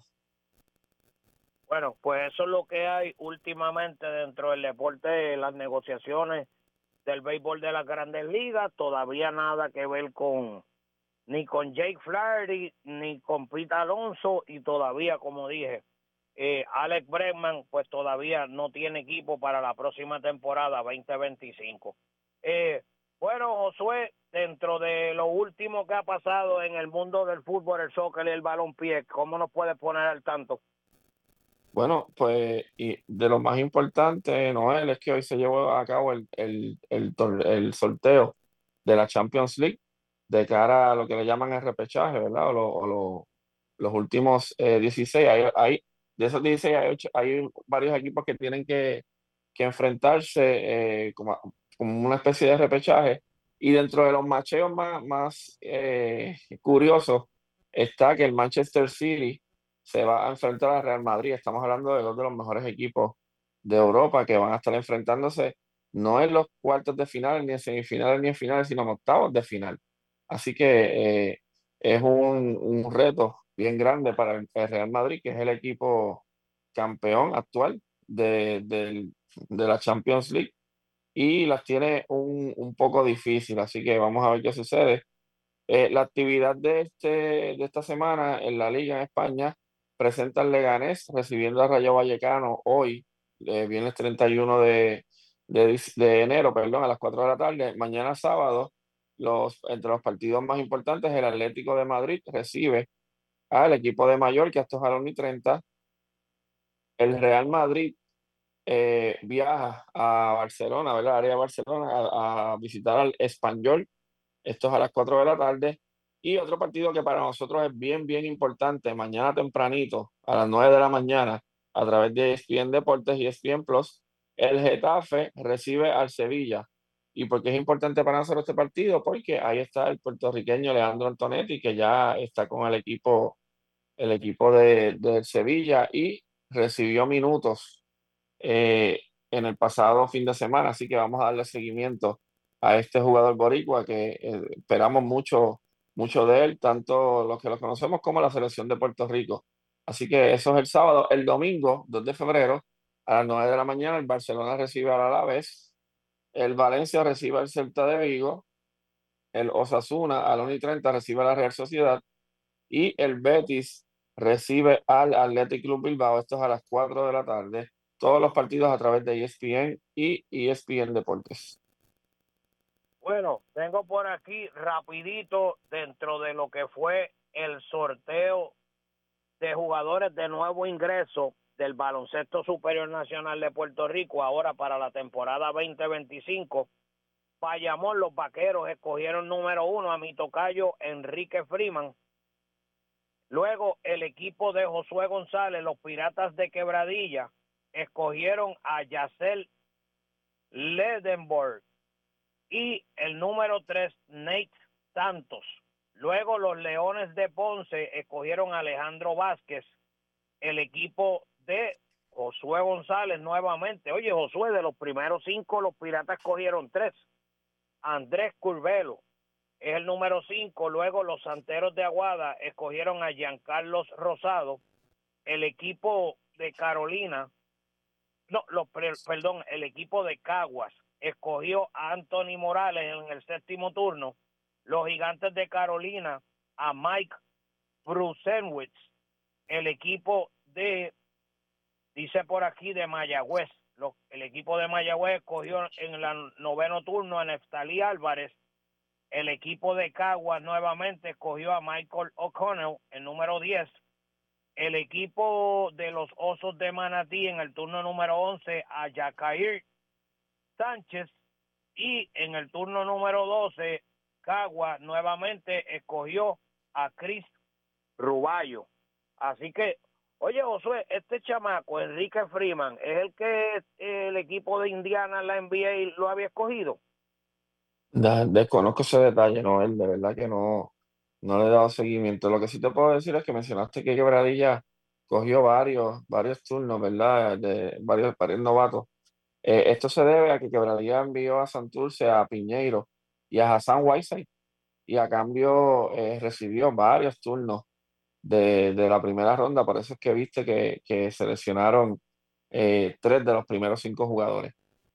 Bueno, pues eso es lo que hay últimamente dentro del deporte, las negociaciones del béisbol de las Grandes Ligas, todavía nada que ver con ni con Jake Flaherty, ni con Pete Alonso, y todavía, como dije, eh, Alex Bregman, pues todavía no tiene equipo para la próxima temporada veinte veinticinco. Eh, bueno, Josué, dentro de lo último que ha pasado en el mundo del fútbol, el soccer y el balompié, ¿cómo nos puedes poner al tanto? Bueno, pues y de lo más importante, Noel, es que hoy se llevó a cabo el, el, el, tor- el sorteo de la Champions League de cara a lo que le llaman el repechaje, ¿verdad? O, lo- o lo- los últimos eh, dieciséis. Hay, hay- de esos dieciséis hay, ocho- hay varios equipos que tienen que, que enfrentarse eh, como, como una especie de repechaje. Y dentro de los macheos más, más eh, curiosos está que el Manchester City se va a enfrentar al Real Madrid. Estamos hablando de dos de los mejores equipos de Europa que van a estar enfrentándose no en los cuartos de final, ni en semifinales, ni en finales, sino en octavos de final. Así que eh, es un, un reto bien grande para el el Real Madrid, que es el equipo campeón actual de, del- de la Champions League y las tiene un, un poco difícil. Así que vamos a ver qué sucede. Eh, la actividad de, este, de esta semana en la Liga en España presenta el Leganés recibiendo a Rayo Vallecano hoy, eh, viernes treinta y uno de, de, dic- de enero, perdón, a las cuatro de la tarde. Mañana sábado, los, entre los partidos más importantes, el Atlético de Madrid recibe al equipo de Mallorca, estos a las una y treinta. El Real Madrid eh, viaja a Barcelona, ¿verdad? Área de Barcelona, a, a visitar al Espanyol, esto es a las cuatro de la tarde. Y otro partido que para nosotros es bien, bien importante, mañana tempranito, a las nueve de la mañana, a través de E S P N Deportes y E S P N Plus, el Getafe recibe al Sevilla. ¿Y por qué es importante para nosotros este partido? Porque ahí está el puertorriqueño Leandro Antonetti, que ya está con el equipo, el equipo de, de Sevilla y recibió minutos eh, en el pasado fin de semana, así que vamos a darle seguimiento a este jugador boricua que eh, esperamos mucho, mucho de él, tanto los que lo conocemos como la selección de Puerto Rico. Así que eso es el sábado. El domingo, dos de febrero, a las nueve de la mañana, el Barcelona recibe al Alavés, el Valencia recibe al Celta de Vigo, el Osasuna a las una y treinta recibe a la Real Sociedad y el Betis recibe al Athletic Club Bilbao. Esto es a las cuatro de la tarde. Todos los partidos a través de E S P N y E S P N Deportes. Bueno, tengo por aquí rapidito dentro de lo que fue el sorteo de jugadores de nuevo ingreso del Baloncesto Superior Nacional de Puerto Rico ahora para la temporada veinte veinticinco. Bayamón, los Vaqueros escogieron número uno a mi tocayo Enrique Freeman. Luego el equipo de Josué González, los Piratas de Quebradilla, escogieron a Yacel Ledenborg y el número tres, Nate Santos. Luego los Leones de Ponce escogieron a Alejandro Vázquez, el equipo de Josué González nuevamente. Oye, Josué, de los primeros cinco, los Piratas escogieron tres. Andrés Curvelo, es el número cinco. Luego los Santeros de Aguada escogieron a Giancarlos Rosado. El equipo de Carolina, no, los, perdón, el equipo de Caguas escogió a Anthony Morales en el séptimo turno. Los Gigantes de Carolina a Mike Brusenwitz. El equipo de, dice por aquí, de Mayagüez. Los, el equipo de Mayagüez escogió en el noveno turno a Neftalí Álvarez. El equipo de Caguas nuevamente escogió a Michael O'Connell, el número diez. El equipo de los Osos de Manatí en el turno número once a Yacair Sánchez. Y en el turno número doce, Caguas nuevamente escogió a Chris Ruballo. Así que, oye, Josué, este chamaco, Enrique Freeman, ¿es el que el equipo de Indiana en la N B A lo había escogido? Da- desconozco ese detalle, no, él, de verdad que no, no le he dado seguimiento. Lo que sí te puedo decir es que mencionaste que Quebradilla cogió varios, varios turnos, ¿verdad? De varios, varios novatos. Eh, esto se debe a que Quebradilla envió a Santurce, a Piñeiro y a Hassan Whiteside, y a cambio eh, recibió varios turnos de, de la primera ronda. Por eso es que viste que, que seleccionaron eh, tres de los primeros cinco jugadores.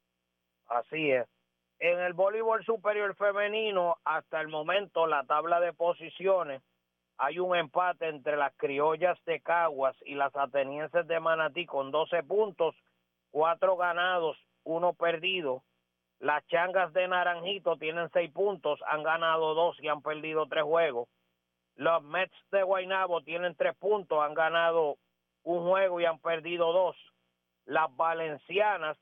Así es. En el voleibol superior femenino, hasta el momento, la tabla de posiciones, hay un empate entre las criollas de Caguas y las atenienses de Manatí con doce puntos, cuatro ganados, uno perdido. Las changas de Naranjito tienen seis puntos, han ganado dos y han perdido tres juegos. Los Mets de Guaynabo tienen tres puntos, han ganado un juego y han perdido dos. Las Valencianas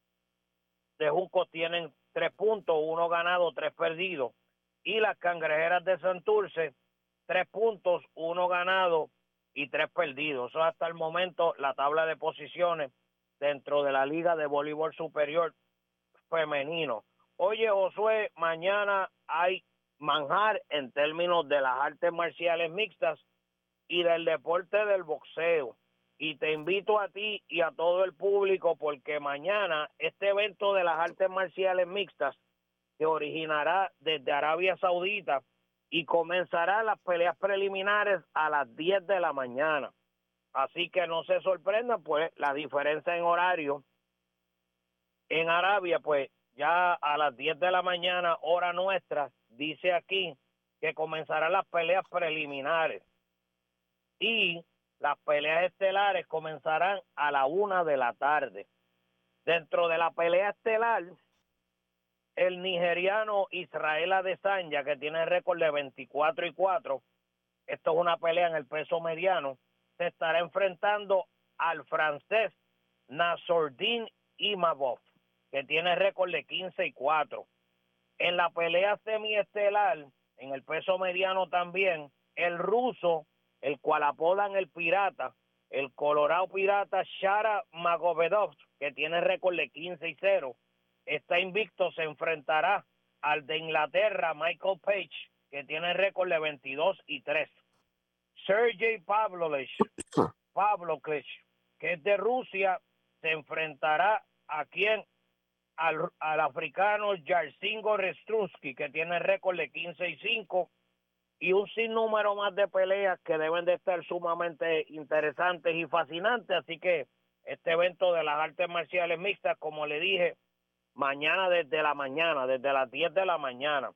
de Juncos tienen tres puntos, uno ganado, tres perdidos. Y las Cangrejeras de Santurce, tres puntos, uno ganado y tres perdidos. Eso hasta el momento la tabla de posiciones dentro de la Liga de Voleibol Superior Femenino. Oye, Josué, mañana hay manjar en términos de las artes marciales mixtas y del deporte del boxeo. Y te invito a ti y a todo el público porque mañana este evento de las artes marciales mixtas se originará desde Arabia Saudita y comenzará las peleas preliminares a las diez de la mañana. Así que no se sorprendan, pues la diferencia en horario en Arabia, pues ya a las diez de la mañana, hora nuestra, dice aquí que comenzarán las peleas preliminares. Y las peleas estelares comenzarán a la una de la tarde. Dentro de la pelea estelar, el nigeriano Israel Adesanya, que tiene récord de veinticuatro y cuatro, esto es una pelea en el peso mediano, se estará enfrentando al francés Nassourdine Imavov, que tiene récord de quince y cuatro. En la pelea semiestelar, en el peso mediano también, el ruso, el cual apodan el pirata, el colorado pirata Shara Magomedov, que tiene récord de quince y cero, está invicto, se enfrentará al de Inglaterra, Michael Page, que tiene récord de veintidós y tres. Sergey Pavlovich, Pavlovich, que es de Rusia, se enfrentará a quien al, al africano Jarcingo Restruski, que tiene récord de quince y cinco, y un sinnúmero más de peleas que deben de estar sumamente interesantes y fascinantes. Así que este evento de las artes marciales mixtas, como le dije, mañana desde la mañana, desde las diez de la mañana.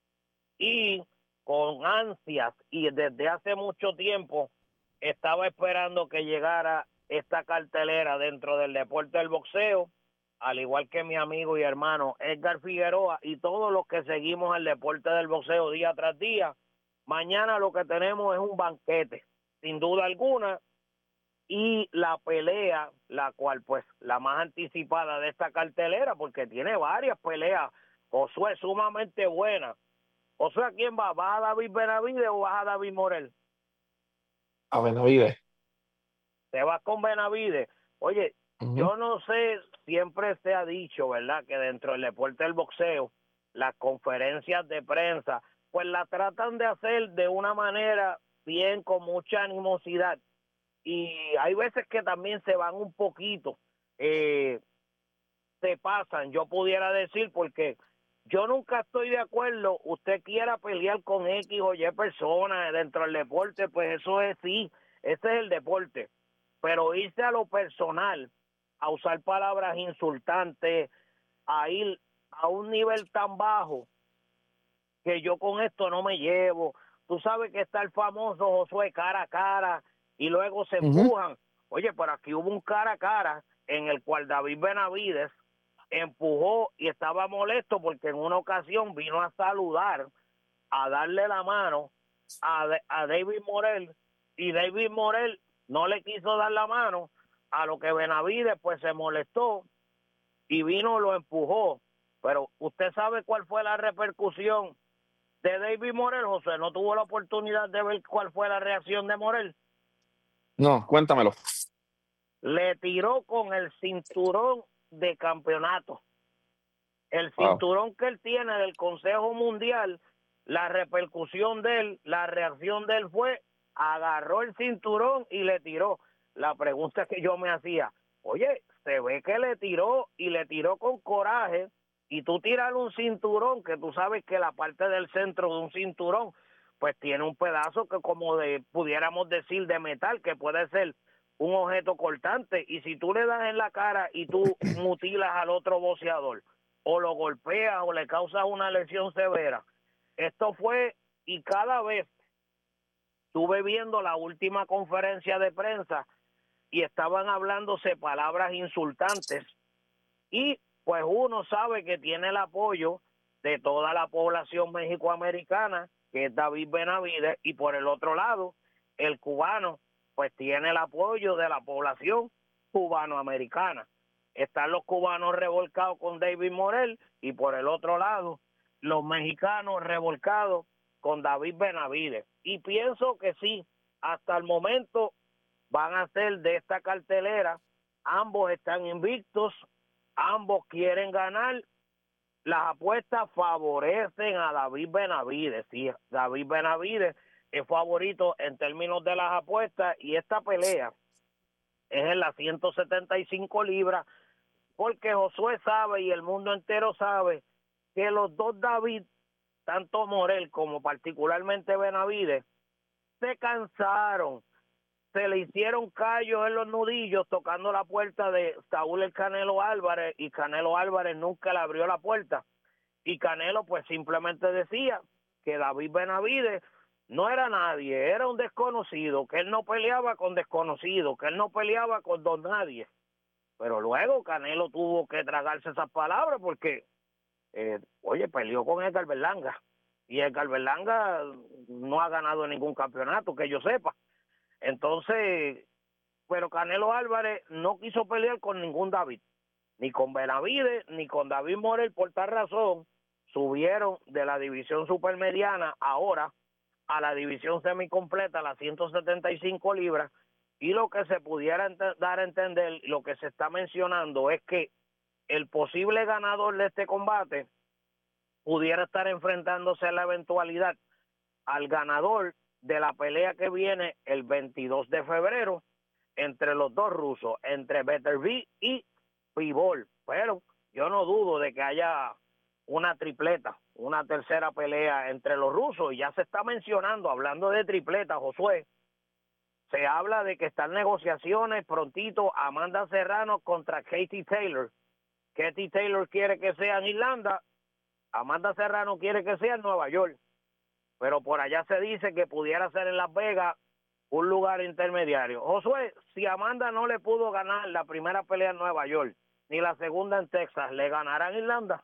Y con ansias y desde hace mucho tiempo estaba esperando que llegara esta cartelera dentro del deporte del boxeo, al igual que mi amigo y hermano Edgar Figueroa y todos los que seguimos el deporte del boxeo día tras día. Mañana lo que tenemos es un banquete, sin duda alguna, y la pelea, la cual pues la más anticipada de esta cartelera, porque tiene varias peleas, Josué, sumamente buenas. Josué, ¿a quién va? ¿Vas a David Benavides o vas a David Morel? A Benavides. Te vas con Benavides. Oye, uh-huh. Yo no sé, siempre se ha dicho, ¿verdad?, que dentro del deporte del boxeo, las conferencias de prensa, pues la tratan de hacer de una manera bien, con mucha animosidad. Y hay veces que también se van un poquito, eh, se pasan, yo pudiera decir, porque yo nunca estoy de acuerdo, usted quiera pelear con X o Y personas dentro del deporte, pues eso es sí, ese es el deporte, pero irse a lo personal, a usar palabras insultantes, a ir a un nivel tan bajo, que yo con esto no me llevo. Tú sabes que está el famoso Josué cara a cara y luego se empujan. Uh-huh. Oye, pero aquí hubo un cara a cara en el cual David Benavides empujó y estaba molesto porque en una ocasión vino a saludar, a darle la mano a, a David Morrell, y David Morrell no le quiso dar la mano, a lo que Benavides pues se molestó y vino, lo empujó. Pero usted sabe cuál fue la repercusión de David Morrell, José. ¿No tuvo la oportunidad de ver cuál fue la reacción de Morrell? No, cuéntamelo. Le tiró con el cinturón de campeonato. El cinturón wow. que él tiene del Consejo Mundial, la repercusión de él, la reacción de él fue, agarró el cinturón y le tiró. La pregunta que yo me hacía, oye, se ve que le tiró y le tiró con coraje, y tú tiras un cinturón, que tú sabes que la parte del centro de un cinturón, pues tiene un pedazo que como de, pudiéramos decir, de metal, que puede ser un objeto cortante, y si tú le das en la cara y tú mutilas al otro boxeador, o lo golpeas o le causas una lesión severa. Esto fue, y cada vez estuve viendo la última conferencia de prensa y estaban hablándose palabras insultantes, y pues uno sabe que tiene el apoyo de toda la población mexicoamericana, que es David Benavides, y por el otro lado, el cubano, pues tiene el apoyo de la población cubanoamericana. Están los cubanos revolcados con David Morrell, y por el otro lado, los mexicanos revolcados con David Benavides. Y pienso que sí, hasta el momento van a ser de esta cartelera, ambos están invictos, ambos quieren ganar. Las apuestas favorecen a David Benavides. Sí, David Benavides es favorito en términos de las apuestas, y esta pelea es en las ciento setenta y cinco libras, porque Josué sabe y el mundo entero sabe que los dos David, tanto Morrell como particularmente Benavides, se cansaron, se le hicieron callos en los nudillos tocando la puerta de Saúl el Canelo Álvarez, y Canelo Álvarez nunca le abrió la puerta, y Canelo pues simplemente decía que David Benavides no era nadie, era un desconocido, que él no peleaba con desconocidos, que él no peleaba con don nadie. Pero luego Canelo tuvo que tragarse esas palabras porque, eh, oye, peleó con Edgar Berlanga, y Edgar Berlanga no ha ganado ningún campeonato, que yo sepa. Entonces, pero Canelo Álvarez no quiso pelear con ningún David, ni con Benavides, ni con David Morrell. Por tal razón, subieron de la división supermediana ahora a la división semicompleta, las ciento setenta y cinco libras, y lo que se pudiera ent- dar a entender, lo que se está mencionando es que el posible ganador de este combate pudiera estar enfrentándose a la eventualidad al ganador de la pelea que viene el veintidós de febrero entre los dos rusos, entre Beterbiev y Bivol. Pero yo no dudo de que haya una tripleta, una tercera pelea entre los rusos, y ya se está mencionando, hablando de tripleta, Josué, se habla de que están negociaciones prontito, Amanda Serrano contra Katie Taylor. Katie Taylor quiere que sea en Irlanda, Amanda Serrano quiere que sea en Nueva York, pero por allá se dice que pudiera ser en Las Vegas un lugar intermediario. Josué, si Amanda no le pudo ganar la primera pelea en Nueva York, ni la segunda en Texas, ¿le ganará en Irlanda?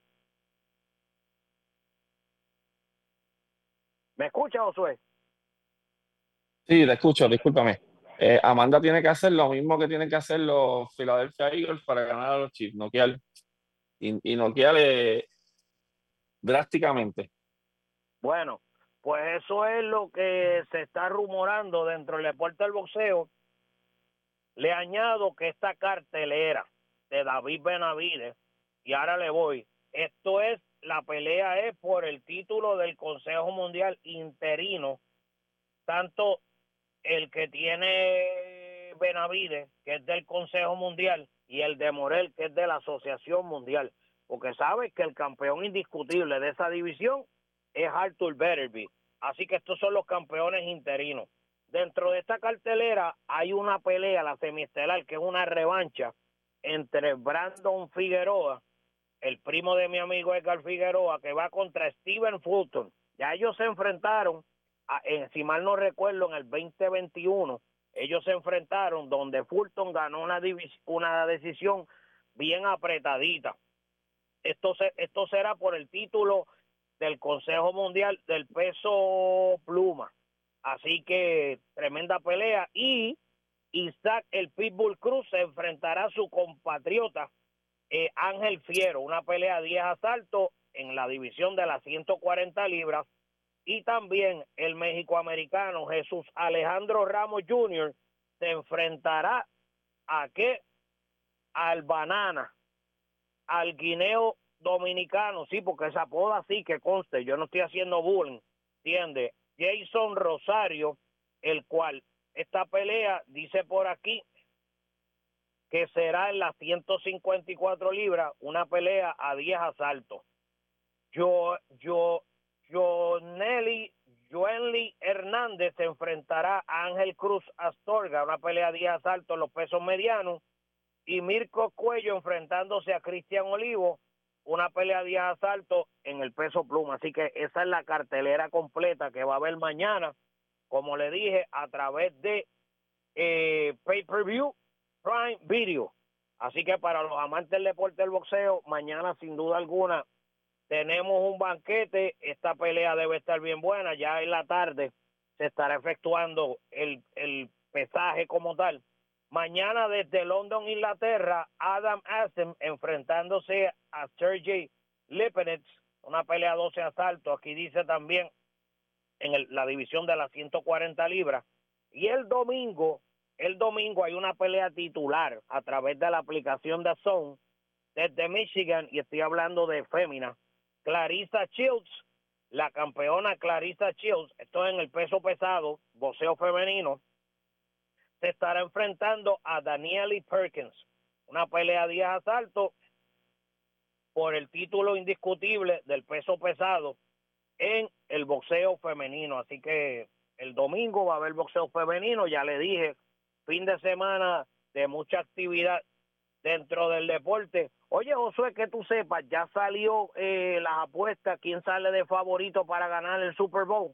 ¿Me escucha, Josué? Sí, te escucho, discúlpame. Eh, Amanda tiene que hacer lo mismo que tienen que hacer los Philadelphia Eagles para ganar a los Chiefs, noquear, y, y noquearle drásticamente. Bueno, pues eso es lo que se está rumorando dentro del deporte del boxeo. Le añado que esta cartelera de David Benavides, y ahora le voy, esto es, la pelea es por el título del Consejo Mundial interino, tanto el que tiene Benavides, que es del Consejo Mundial, y el de Morrell, que es de la Asociación Mundial. porque sabes que el campeón indiscutible de esa división es Arthur Betterby. Así que estos son los campeones interinos. Dentro de esta cartelera hay una pelea, la semiestelar, que es una revancha entre Brandon Figueroa, el primo de mi amigo Edgar Figueroa, que va contra Steven Fulton. Ya ellos se enfrentaron, a, en, si mal no recuerdo, en el veinte veintiuno, ellos se enfrentaron donde Fulton ganó una, divis- una decisión bien apretadita. Esto, se, esto será por el título del Consejo Mundial del Peso Pluma. Así que tremenda pelea. Y Isaac el Pitbull Cruz se enfrentará a su compatriota eh, Ángel Fiero. Una pelea diez asaltos en la división de las ciento cuarenta libras. Y también el mexicoamericano Jesús Alejandro Ramos junior se enfrentará a qué? Al Banana, al guineo dominicano, sí, porque esa apoda sí que conste, yo no estoy haciendo bullying, ¿entiende? Jason Rosario, el cual esta pelea dice por aquí que será en las ciento cincuenta y cuatro libras, una pelea a diez asaltos. Yo, yo, Joneli, Joenly Hernández se enfrentará a Ángel Cruz Astorga, una pelea a diez asaltos en los pesos medianos, y Mirko Cuello enfrentándose a Cristian Olivo, una pelea de asalto en el peso pluma. Así que esa es la cartelera completa que va a haber mañana, como le dije, a través de eh, Pay-Per-View Prime Video. Así que para los amantes del deporte del boxeo, mañana sin duda alguna tenemos un banquete. Esta pelea debe estar bien buena. Ya en la tarde se estará efectuando el, el pesaje como tal. Mañana desde London, Inglaterra, Adam Asem enfrentándose a Sergey Lipinets, una pelea doce asaltos, aquí dice también en el, la división de las ciento cuarenta libras. Y el domingo, el domingo hay una pelea titular a través de la aplicación de Zone desde Michigan, y estoy hablando de fémina. Clarissa Shields, la campeona Clarissa Shields, esto es en el peso pesado, boxeo femenino, se estará enfrentando a Danielle Perkins, una pelea de diez asaltos por el título indiscutible del peso pesado en el boxeo femenino. Así que el domingo va a haber boxeo femenino, ya le dije, fin de semana de mucha actividad dentro del deporte. Oye, Josué, que tú sepas, ya salió eh, las apuestas, quién sale de favorito para ganar el Super Bowl.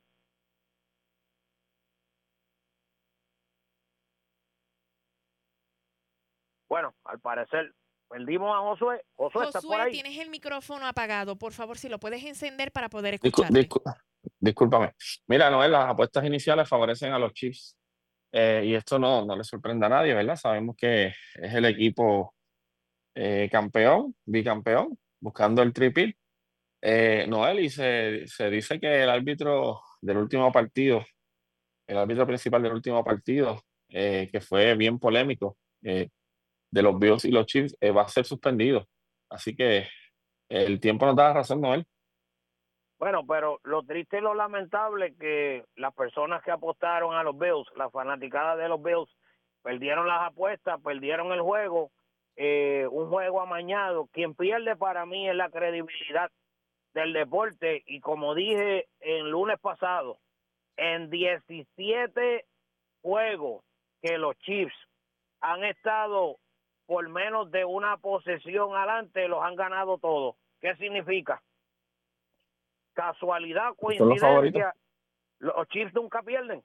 Bueno, al parecer perdimos a Josué. Josué, ¿estás por Josué, ahí? tienes el micrófono apagado. Por favor, si lo puedes encender para poder Discu- escucharte. discu- discúlpame. Mira, Noel, las apuestas iniciales favorecen a los Chiefs. Eh, y esto no, no le sorprende a nadie, ¿verdad? Sabemos que es el equipo eh, campeón, bicampeón, buscando el triple. Eh, Noel, y se, se dice que el árbitro del último partido, el árbitro principal del último partido, eh, que fue bien polémico, eh, de los Bills y los Chiefs, eh, va a ser suspendido. Así que el tiempo nos da la razón, Noel. Bueno, pero lo triste y lo lamentable es que las personas que apostaron a los Bills, las fanaticadas de los Bills, perdieron las apuestas, perdieron el juego, eh, un juego amañado. Quien pierde para mí es la credibilidad del deporte, y como dije el lunes pasado, en diecisiete juegos que los Chiefs han estado por menos de una posesión adelante, los han ganado todos. ¿Qué significa? Casualidad, Son los favoritos. coincidencia, los Chiefs nunca pierden.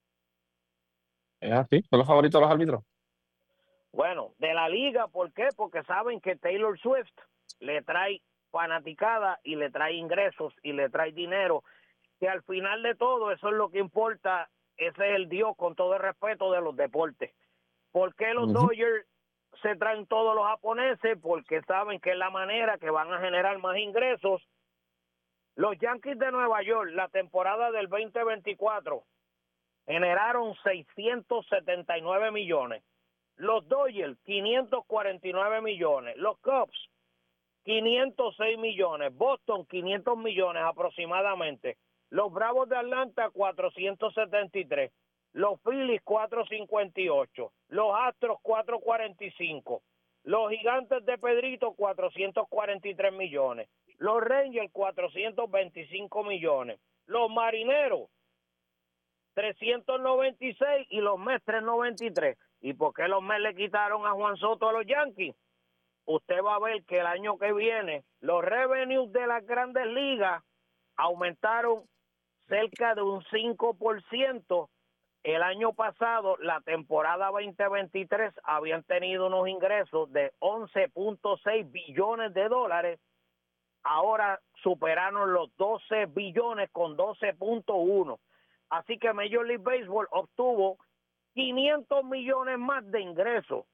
Es así, son los favoritos de los árbitros. Bueno, de la liga, ¿por qué? Porque saben que Taylor Swift le trae fanaticada y le trae ingresos y le trae dinero, que al final de todo eso es lo que importa. Ese es el Dios, con todo el respeto, de los deportes. ¿Por qué los Uh-huh. Dodgers se traen todos los japoneses? Porque saben que es la manera que van a generar más ingresos. Los Yankees de Nueva York, la temporada del veinte veinticuatro, generaron seiscientos setenta y nueve millones. Los Dodgers, quinientos cuarenta y nueve millones. Los Cubs, quinientos seis millones. Boston, quinientos millones aproximadamente. Los Bravos de Atlanta, cuatrocientos setenta y tres. Los Phillies, cuatrocientos cincuenta y ocho. Los Astros, cuatrocientos cuarenta y cinco. Los Gigantes de Pedrito, cuatrocientos cuarenta y tres millones. Los Rangers, cuatrocientos veinticinco millones. Los Marineros, trescientos noventa y seis y los Mets, trescientos noventa y tres. ¿Y por qué los Mets le quitaron a Juan Soto a los Yankees? Usted va a ver que el año que viene los revenues de las grandes ligas aumentaron cerca de un cinco por ciento. El año pasado, la temporada veinte veintitrés, habían tenido unos ingresos de once punto seis billones de dólares. Ahora superaron los doce billones con doce punto uno. Así que Major League Baseball obtuvo quinientos millones más de ingresos.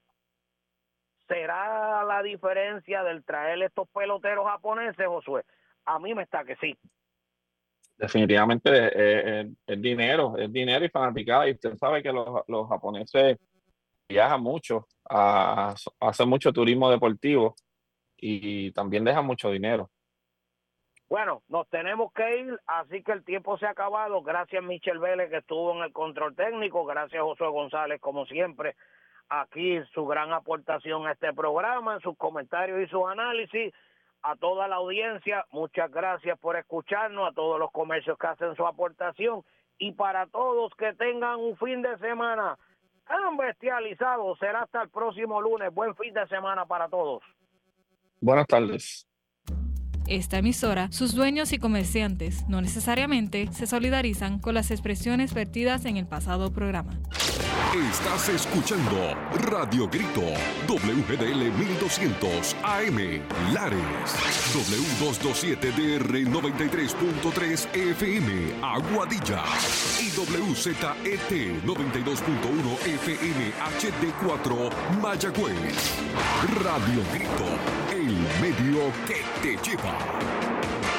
¿Será la diferencia del traer estos peloteros japoneses, Josué? A mí me está que sí. Definitivamente eh, eh, es dinero, es dinero y fanaticada. Y usted sabe que los, los japoneses viajan mucho, a, a hacer mucho turismo deportivo y también dejan mucho dinero. Bueno, nos tenemos que ir, así que el tiempo se ha acabado. Gracias Michel Vélez, que estuvo en el control técnico. Gracias Josué González, como siempre, aquí su gran aportación a este programa, sus comentarios y sus análisis. A toda la audiencia, muchas gracias por escucharnos, a todos los comercios que hacen su aportación y para todos que tengan un fin de semana tan bestializado. Será hasta el próximo lunes. Buen fin de semana para todos. Buenas tardes. Esta emisora, sus dueños y comerciantes no necesariamente se solidarizan con las expresiones vertidas en el pasado programa. Estás escuchando Radio Grito, W G D L mil doscientos A M, Lares, W doscientos veintisiete D R noventa y tres punto tres F M, Aguadilla, y W Z E T noventa y dos punto uno F M H D cuatro, Mayagüez. Radio Grito, el medio que te lleva.